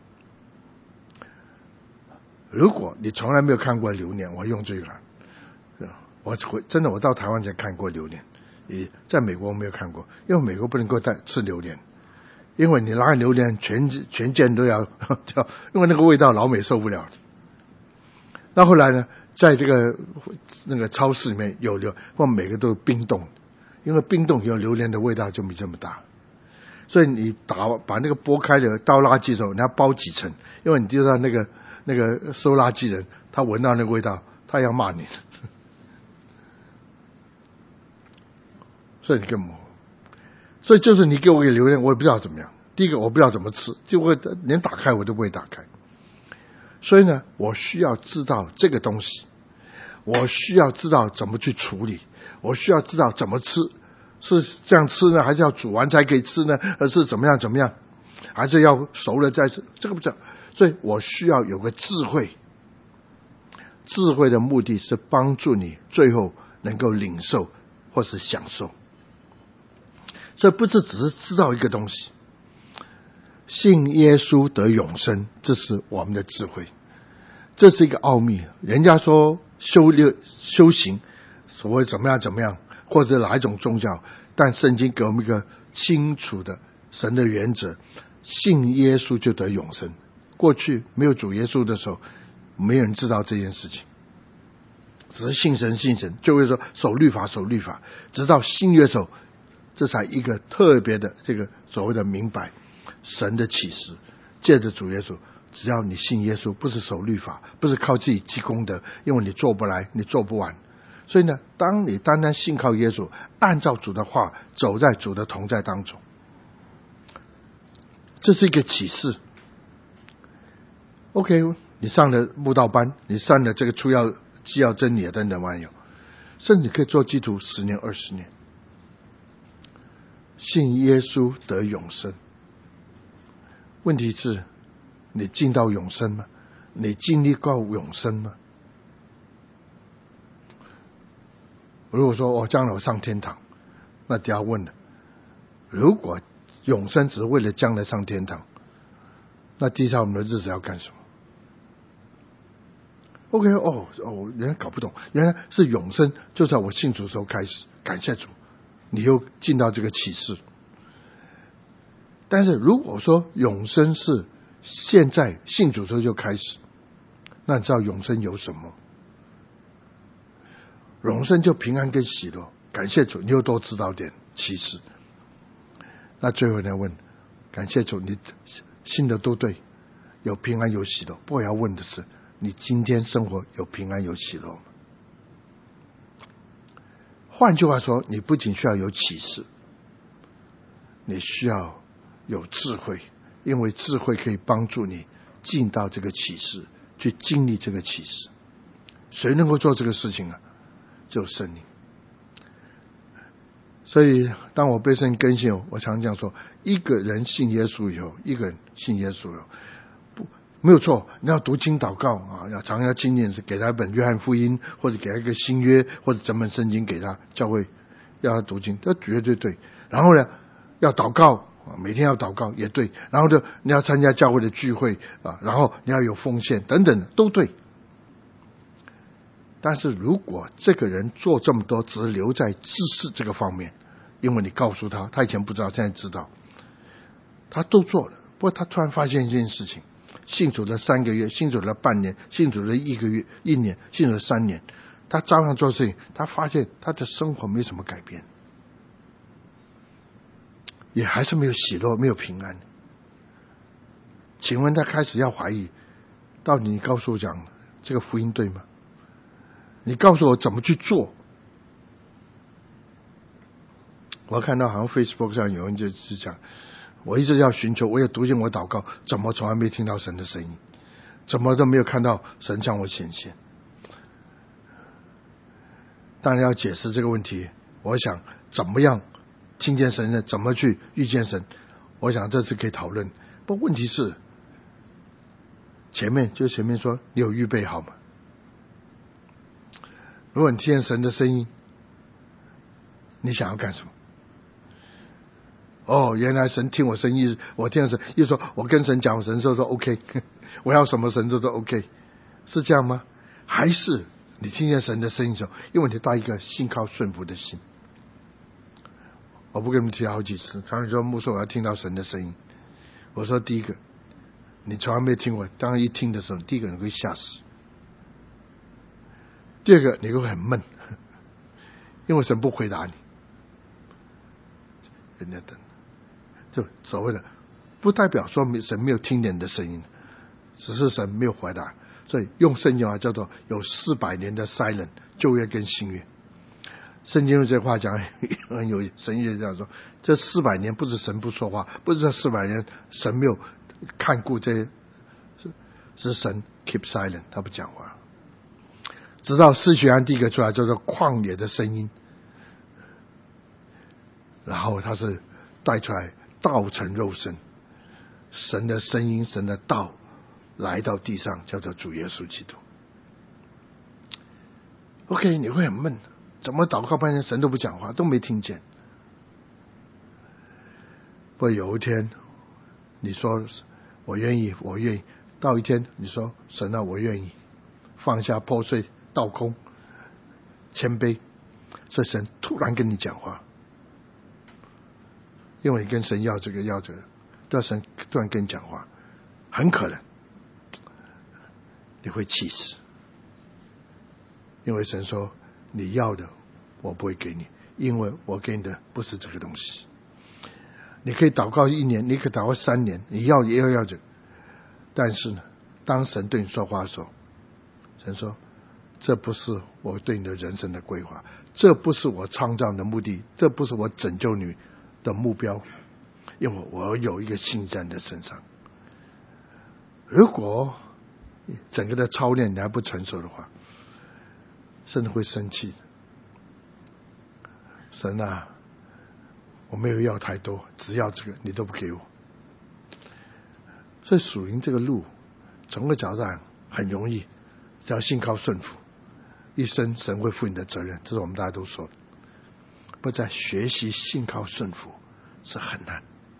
如果你从来没有看过榴莲，我用这个，我真的我到台湾才看过榴莲，在美国我没有看过，因为美国不能够带吃榴莲，因为你拿榴莲全全件都要，因为那个味道老美受不了。那后来呢，在这个那个超市里面有榴，或每个都是冰冻，因为冰冻有榴莲的味道就没这么大，所以你打把那个剥开的倒垃圾的时候，你要包几层，因为你知道那个那个收垃圾人，他闻到那个味道，他要骂你，所以你跟我，所以就是你给我一个榴莲，我也不知道怎么样。第一个我不知道怎么吃，就会连打开我都不会打开。所以呢，我需要知道这个东西，我需要知道怎么去处理，我需要知道怎么吃，是这样吃呢，还是要煮完才可以吃呢？而是怎么样怎么样，还是要熟了再吃？这个不知道。所以我需要有个智慧，智慧的目的是帮助你最后能够领受或是享受。所以不是只是知道一个东西。信耶稣得永生，这是我们的智慧，这是一个奥秘。人家说修炼修行所谓怎么样怎么样，或者哪一种宗教，但圣经给我们一个清楚的神的原则，信耶稣就得永生。过去没有主耶稣的时候，没有人知道这件事情，只是信神信神，就会说守律法守律法，直到新约的时候，这才一个特别的这个所谓的明白神的启示，借着主耶稣，只要你信耶稣，不是守律法，不是靠自己积功德，因为你做不来，你做不完。所以呢，当你单单信靠耶稣，按照主的话走在主的同在当中，这是一个启示。 OK， 你上了慕道班，你上了这个出要基要真理等等玩意，甚至可以做基督十年二十年。信耶稣得永生，问题是你进到永生吗？你经历过永生吗？ 如果说我将来我上天堂，那就要问了，如果永生只是为了将来上天堂，那接下来我们的日子要干什么 ？OK， 哦哦，原来搞不懂，原来是永生就在我信主的时候开始，感谢主，你又进到这个启示。但是如果说永生是现在信主的时候就开始，那你知道永生有什么？永生就平安跟喜乐，感谢主，你又多知道点启示。那最后呢问，感谢主，你信的都对，有平安有喜乐。不过要问的是，你今天生活有平安有喜乐吗？换句话说，你不仅需要有启示，你需要有智慧，因为智慧可以帮助你进到这个启示，去经历这个启示。谁能够做这个事情啊？只有圣灵。所以当我被圣灵更新，我常讲说，一个人信耶稣以后，一个人信耶稣以后，不没有错，你要读经祷告啊，要常常纪念，是给他一本约翰福音，或者给他一个新约，或者整本圣经给他，教会要他读经，这绝对对。然后呢，要祷告，每天要祷告也对。然后呢，你要参加教会的聚会啊，然后你要有奉献等等，都对。但是如果这个人做这么多只是留在知识这个方面，因为你告诉他，他以前不知道，现在知道，他都做了。不过他突然发现一件事情，信主了三个月，信主了半年，信主了一个月、一年，信主了三年，他照样做事情，他发现他的生活没什么改变，也还是没有喜乐，没有平安。请问他开始要怀疑，到底你告诉我讲这个福音对吗？你告诉我怎么去做？我看到好像 Facebook 上有人就是讲，我一直要寻求，我也读经，我祷告，怎么从来没听到神的声音？怎么都没有看到神向我显现？当然要解释这个问题，我想怎么样听见神呢？怎么去遇见神？我想这是可以讨论。不过问题是，前面就前面说，你有预备好吗？如果你听见神的声音，你想要干什么？哦，原来神听我声音，我听神一说，我跟神讲，神说说 OK， 我要什么神说说 OK， 是这样吗？还是你听见神的声音的时候，因为你带一个信靠顺服的心？我不跟你们提好几次，常常说牧师我要听到神的声音。我说第一个，你从来没听过，当一听的时候，第一个你会吓死。第二个，你会很闷，因为神不回答你。人家等，就所谓的不代表说神没有听见你的声音，只是神没有回答。所以用圣经话叫做有四百年的 silent， 旧约跟新约。圣经用这话讲很有神学这样说，这四百年不是神不说话，不是这四百年神没有看顾这些，是是神 keep silent， 他不讲话。直到施洗约翰第一个出来叫做旷野的声音，然后他是带出来道成肉身，神的声音，神的道来到地上，叫做主耶稣基督。 OK， 你会很闷，怎么祷告半天神都不讲话，都没听见。不过有一天你说我愿意，我愿意，到一天你说神啊我愿意，放下破碎倒空谦卑，所以神突然跟你讲话，因为你跟神要这个要这个，对神突然跟你讲话，很可能你会气死，因为神说你要的我不会给你，因为我给你的不是这个东西。你可以祷告一年，你可以祷告三年，你要也要要这个，但是呢当神对你说话的时候，神说这不是我对你的人生的规划，这不是我创造的目的，这不是我拯救你的目标，因为我有一个心在你的身上。如果整个的操练你还不成熟的话，甚至会生气。神啊，我没有要太多，只要这个你都不给我。所以属灵这个路从个角度上很容易，只要信靠顺服， 一生神会负你的责任，这是我们大家都说的。不在学习信靠顺服是很难，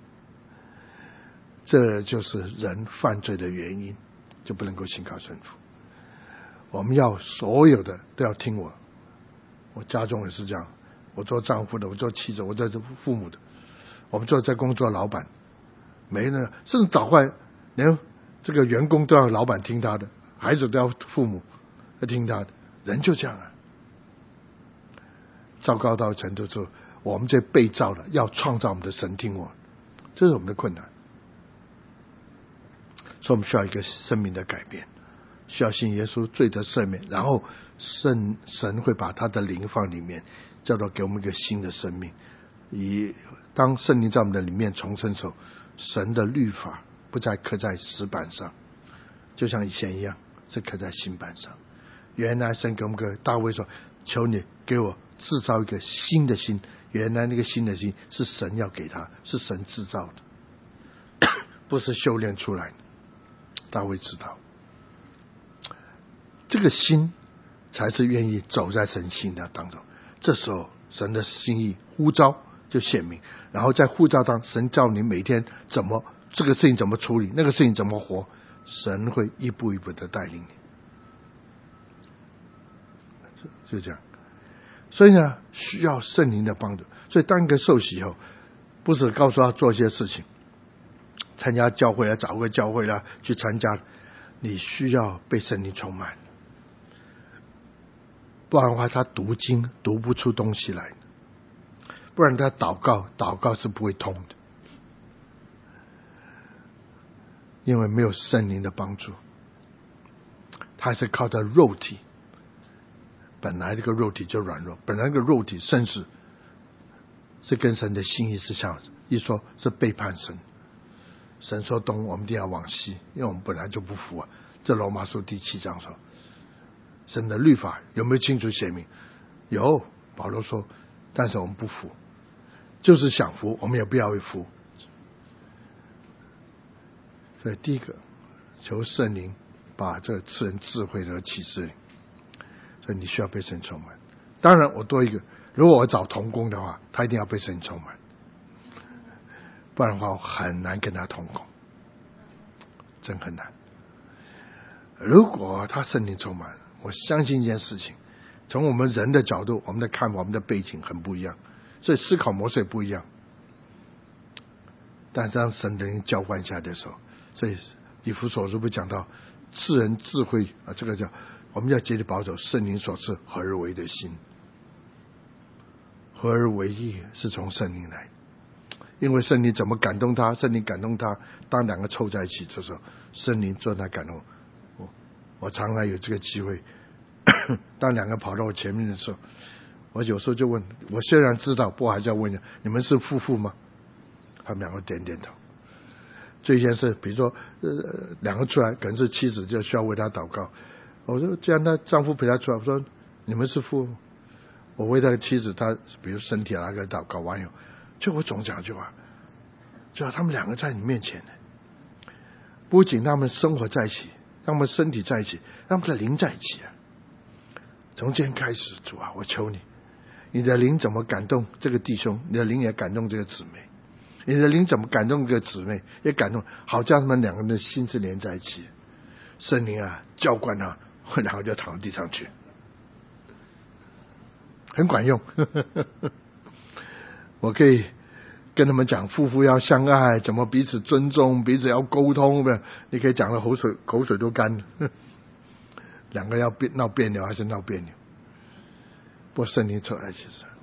这就是人犯罪的原因，就不能够信靠顺服。我们要所有的都要听我，我家中也是这样，我做丈夫的，我做妻子，我做父母的，我们做在工作老板，没人，甚至倒过来，连这个员工都要老板听他的，孩子都要父母要听他的，人就这样啊。糟糕到程度之后，我们这被造的要创造我们的神听我，这是我们的困难。所以我们需要一个生命的改变，需要信耶稣罪得赦免，然后圣神会把他的灵放里面，叫做给我们一个新的生命。以当圣灵在我们的里面重生的时候，神的律法不再刻在石板上，就像以前一样是刻在新板上。原来神给我们个大卫说，求你给我制造一个新的心，原来那个新的心是神要给他，是神制造的，不是修炼出来的。大卫知道这个心才是愿意走在神心的当中，这时候神的心意呼召就显明，然后在呼召当神叫你每天怎么这个事情怎么处理，那个事情怎么活，神会一步一步的带领你，就这样。所以呢，需要圣灵的帮助。所以当一个受洗以后，不是告诉他做一些事情，参加教会啊，找个教会啦、啊、去参加，你需要被圣灵充满，不然的话他读经读不出东西来，不然他祷告祷告是不会通的，因为没有圣灵的帮助，他是靠着肉体，本来这个肉体就软弱，本来这个肉体甚至是跟神的心意是相，一说是背叛神，神说东我们一定要往西，因为我们本来就不服啊。这罗马书第七章说，神的律法有没有清楚写明？有，保罗说，但是我们不服，就是想服我们也不要服。所以第一个求圣灵把这赐人智慧的启示灵，所以你需要被神充满。当然我多一个，如果我找同工的话，他一定要被神充满，不然的话我很难跟他同工，真很难。如果他圣灵充满，我相信一件事情，从我们人的角度，我们的看法，我们的背景很不一样，所以思考模式也不一样。但是当神的灵浇灌下的时候，所以以弗所书不讲到赐人智慧啊，这个叫我们要竭力保守圣灵所赐合而为的心，合而为一是从圣灵来，因为圣灵怎么感动他，圣灵感动他，当两个凑在一起的时候，圣灵做他感动。我我常常有这个机会，当两个跑到我前面的时候，我有时候就问，我虽然知道，不过还是要问一下，你们是夫妇吗？他们两个点点头。这件事，比如说呃两个出来，可能是妻子就需要为他祷告，我说既然他丈夫陪他出来，我说你们是夫妇，我为他的妻子，他比如身体那个祷告完以后，就我总讲一句话，就他们两个在你面前，不仅他们生活在一起，让他们身体在一起，让他们的灵在一起啊。从今天开始，主啊，我求你，你的灵怎么感动这个弟兄，你的灵也感动这个姊妹，你的灵怎么感动这个姊妹，也感动，好叫他们两个人的心是连在一起。圣灵啊，浇灌啊，我两个就躺到地上去，很管用。我可以跟他们讲，夫妇要相爱，怎么彼此尊重，彼此要沟通，你可以讲的口水口水都干了。两个要闹别扭还是闹别扭？不过圣灵凑在一起是，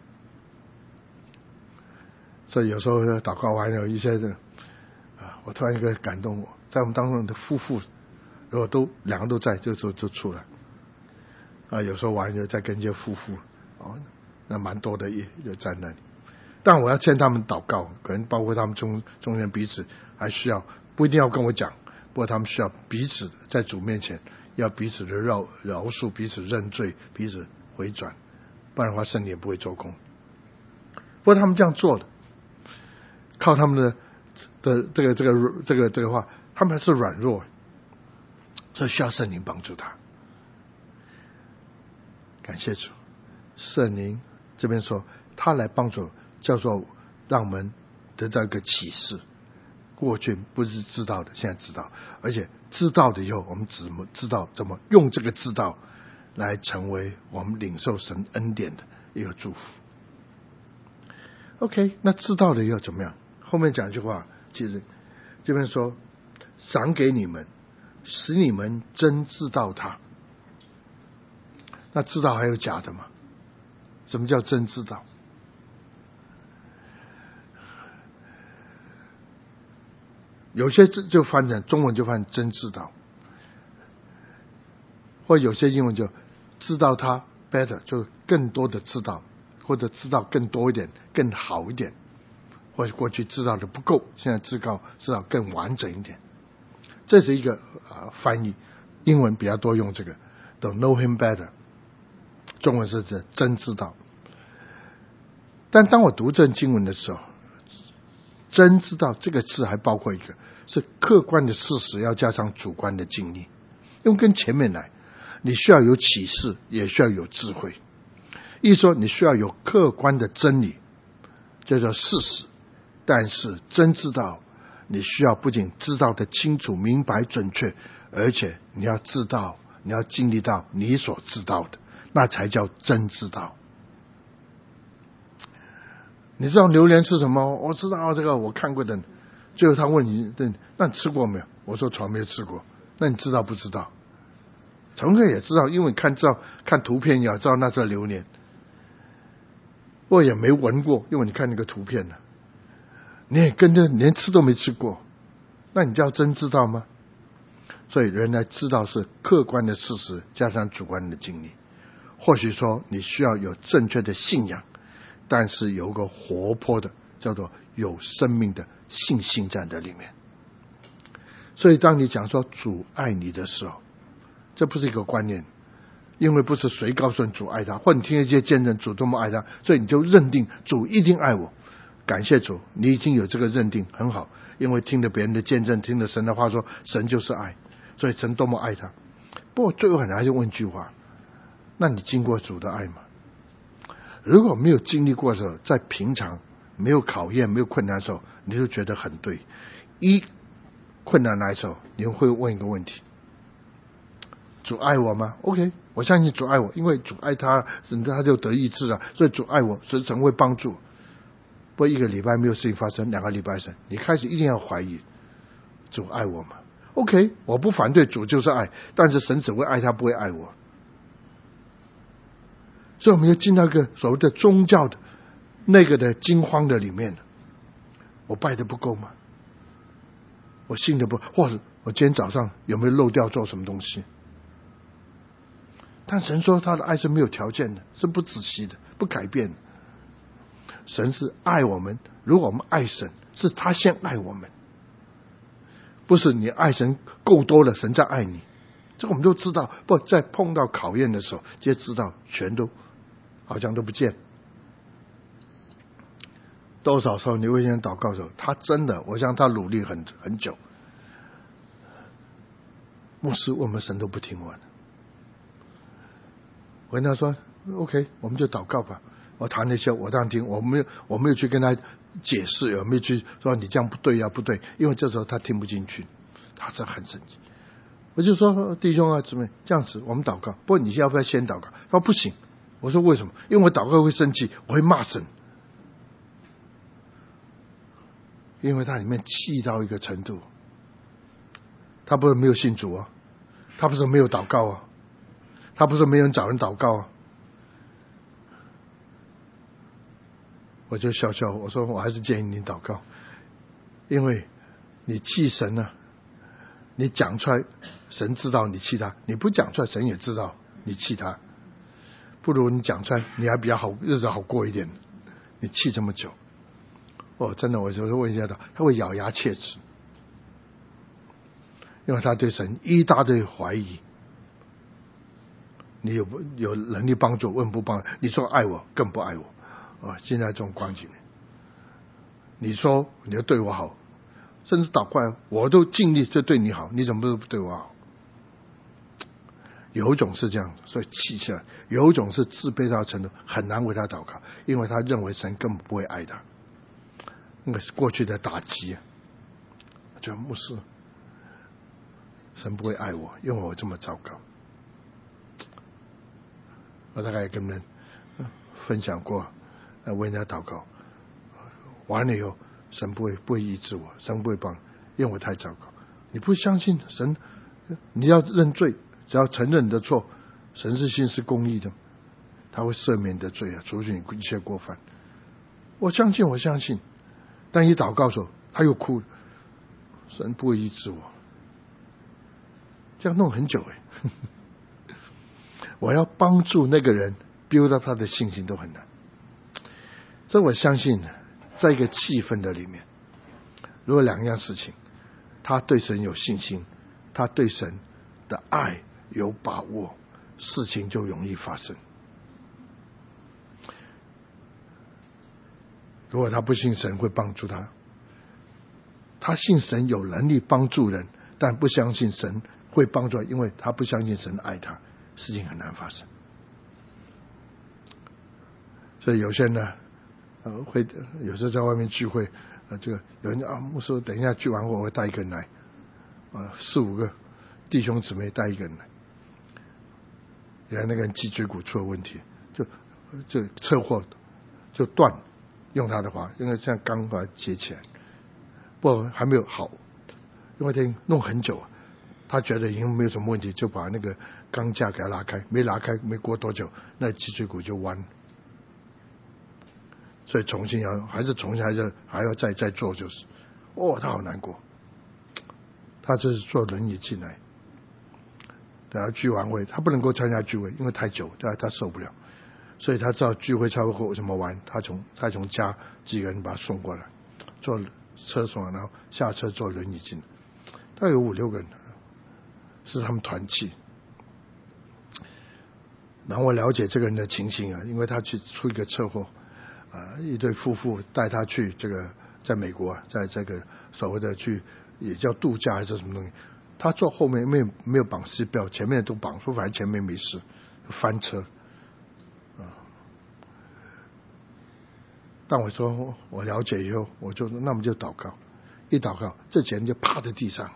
所以有时候祷告完有一些的啊，我突然一个感动我，在我们当中的夫妇，如果都两个都在，就就就出来啊。有时候完就再跟一些夫妇哦，那蛮多的也就在那里。但我要劝他们祷告，可能包括他们中中间彼此还需要，不一定要跟我讲，不过他们需要彼此在主面前要彼此的饶饶恕，彼此认罪，彼此回转，不然的话圣灵也不会做工。不过他们这样做的，靠他们的的这个这个这个这个话，他们还是软弱，所以需要圣灵帮助他。 感谢主，圣灵这边说他来帮助，叫做让我们得到一个启示。过去不是知道的，现在知道，而且知道的以后，我们怎么知道怎么用这个知道来成为我们领受神恩典的一个祝福。OK， 那知道了以后怎么样？后面讲一句话，其实这边说赏给你们，使你们真知道他。那知道还有假的吗？什么叫真知道？有些就翻成中文就翻真知道，或有些英文就知道他 better， 就更多的知道，或者知道更多一点更好一点，或者过去知道的不够，现在知道知道更完整一点。这是一个、呃、翻译，英文比较多用这个 to know him better， 中文是指真知道。但当我读这经文的时候，真知道这个字还包括一个是客观的事实，要加上主观的经历。因为跟前面来，你需要有启示，也需要有智慧。意思说你需要有客观的真理，叫做事实，但是真知道你需要不仅知道的清楚明白准确，而且你要知道，你要经历到你所知道的，那才叫真知道。你知道榴莲是什么？我知道这个，我看过的。最后他问你，那你吃过没有？我说从来没有吃过。那你知道不知道？从来也知道，因为你看知道看图片也知道那是榴莲。我也没闻过，因为你看那个图片呢，你也跟着连吃都没吃过，那你叫真知道吗？所以原来知道是客观的事实加上主观的经历。或许说你需要有正确的信仰，但是有个活泼的叫做有生命的信心在的里面。所以当你讲说主爱你的时候，这不是一个观念，因为不是谁告诉你主爱他，或你听一些见证主多么爱他，所以你就认定主一定爱我。感谢主，你已经有这个认定，很好，因为听了别人的见证，听了神的话说神就是爱，所以神多么爱他。不过最后还是问一句话，那你经过主的爱吗？如果没有经历过的时候，在平常没有考验没有困难的时候，你就觉得很对。一困难来的时候，你会问一个问题，主爱我吗？ OK， 我相信主爱我，因为主爱他，他就得医治了，所以主爱我，所以神会帮助。不过一个礼拜没有事情发生，两个礼拜生，你开始一定要怀疑主爱我吗？ OK， 我不反对主就是爱，但是神只会爱他，不会爱我。所以我们要进到一个所谓的宗教的那个的惊慌的里面，我拜的不够吗？我信的不，或者我今天早上有没有漏掉做什么东西？但神说他的爱是没有条件的，是不仔细的，不改变的。神是爱我们，如果我们爱神，是他先爱我们，不是你爱神够多了，神在爱你。这个我们都知道，不在碰到考验的时候，这些知道全都好像都不见。多少时候你为人祷告的时候，他真的，我想他努力很很久，牧师我们神都不听我的。我跟他说 OK， 我们就祷告吧。我谈那些我当然听，我没有我没有去跟他解释，我没有去说你这样不对呀、啊、不对，因为这时候他听不进去，他是很生气。我就说弟兄啊姊妹，这样子我们祷告，不过你要不要先祷告？他说不行。我说为什么？因为我祷告会生气，我会骂神。因为他里面气到一个程度，他不是没有信主啊，他不是没有祷告啊，他不是没有人找人祷告啊。我就笑笑，我说我还是建议你祷告，因为你气神啊，你讲出来神知道你气他，你不讲出来神也知道你气他，不如你讲出来你还比较好，日子好过一点。你气这么久，哦，真的，我就问一下他，他会咬牙切齿，因为他对神一大堆怀疑。你有不有能力帮助？问不帮？你说爱我，更不爱我。哦，现在这种光景，你说你要对我好，甚至祷告，我都尽力就对你好，你怎么不对我好？ 有一种是这样，所以气起来；有一种是自卑到程度很难为他祷告，因为他认为神根本不会爱他。那个是过去的打击啊，就牧师，神不会爱我，因为我这么糟糕。我大概也跟你们分享过，为人家祷告，完了以后，神不会不会医治我，神不会帮，因为我太糟糕。你不相信神，你要认罪，只要承认你的错，神是信是公义的，他会赦免你的罪啊，除去你一切过犯。我相信，我相信，但一祷告的时候，他又哭了，神不会医治我，这样弄很久哎。我要帮助那个人 build up 他的信心都很难。这我相信，在一个气氛的里面，如果两样事情，他对神有信心，他对神的爱有把握，事情就容易发生。如果他不信神会帮助他，他信神有能力帮助人，但不相信神会帮助他，因为他不相信神爱他，事情很难发生。所以有些人呢，呃，会有时候在外面聚会，呃，这个有人啊，牧师，等一下聚完我会带一个人来，啊、呃，四五个弟兄姊妹带一个人来。原来那个人脊椎骨出了问题，就就车祸就断，用他的话，因为现在刚把它接起来，不过还没有好，因为他弄很久，他觉得已经没有什么问题，就把那个钢架给他拉开，没拉开，没过多久，那脊椎骨就弯，所以重新要还是重新还是还要再再做，就是哦，他好难过，他这是坐轮椅进来，等他聚完会，他不能够参加聚会，因为太久，他他受不了，所以他知道聚会差不多怎么玩，他从他从家几个人把他送过来，坐车送，然后下车坐轮椅进来，大概有五六个人，是他们团契。然后我了解这个人的情形啊，因为他去出一个车祸，啊、呃，一对夫妇带他去这个在美国啊，在这个所谓的去也叫度假还是什么东西，他坐后面没有没有绑seat belt，前面都绑，说反正前面没事，翻车，啊、呃。但我说我了解以后，我就那么就祷告，一祷告，这几人就趴在地上，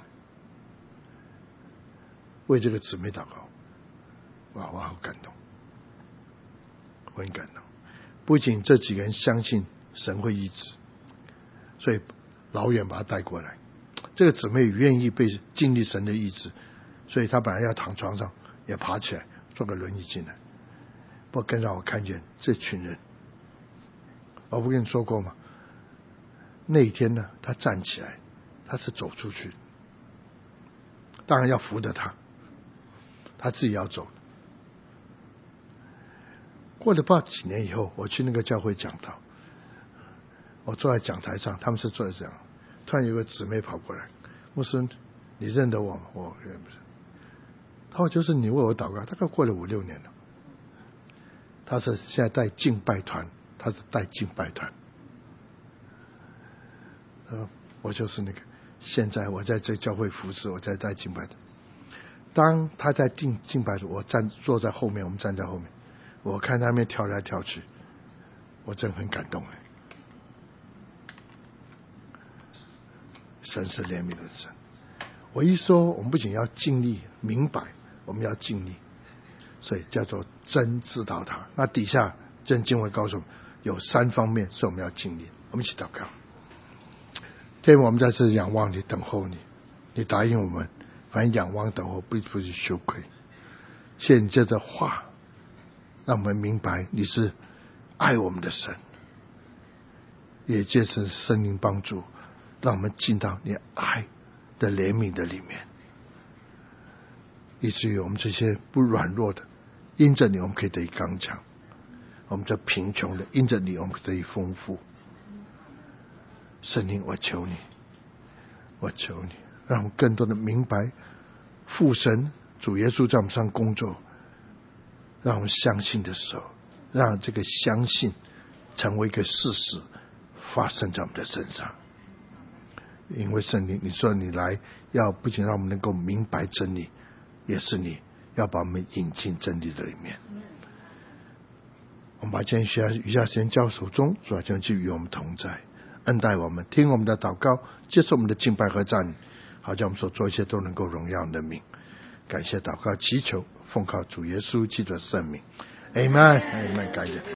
为这个姊妹祷告，哇，我好感动。我很感动，不仅这几个人相信神会医治，所以老远把他带过来。这个姊妹愿意被经历神的医治，所以他本来要躺床上，也爬起来，坐个轮椅进来。不过更让我看见这群人，我不跟你说过吗？那一天呢，他站起来，他是走出去，当然要扶着他，他自己要走。过了不知道几年以后，我去那个教会讲道，我坐在讲台上，他们是坐在这样，突然有个姊妹跑过来，牧师，你认得我吗？我认不认？他说就是你为我祷告，大概过了五六年了。他是现在带敬拜团，他是带敬拜团。呃，我就是那个，现在我在这教会服侍，我在带敬拜的。当他在敬敬拜时，我站坐在后面，我们站在后面。我看他们跳来跳去，我真很感动哎！神是怜悯的神。我一说，我们不仅要尽力明白，我们要尽力，所以叫做真知道他。那底下真经文告诉我们，有三方面是我们要尽力。我们一起祷告。天父，我们在这仰望你，等候你，你答应我们，凡仰望等候，必不是羞愧。谢谢你这的话。让我们明白你是爱我们的神，也借此圣灵帮助，让我们进到你爱的怜悯的里面，以至于我们这些不软弱的，因着你我们可以得以刚强；我们这贫穷的，因着你我们可以得以丰富。圣灵，我求你，我求你，让我们更多的明白父神主耶稣在我们上工作。让我们相信的时候，让这个相信成为一个事实，发生在我们的身上。因为圣灵，你说你来要不仅让我们能够明白真理，也是你要把我们引进真理的里面。我们把今天需余下时间交手中，主要将去与我们同在，恩待我们，听我们的祷告，接受我们的敬拜和赞美，好叫我们所做一切都能够荣耀你的名。感谢祷告祈求，奉靠主耶稣基督的圣名， Amen Amen。 感谢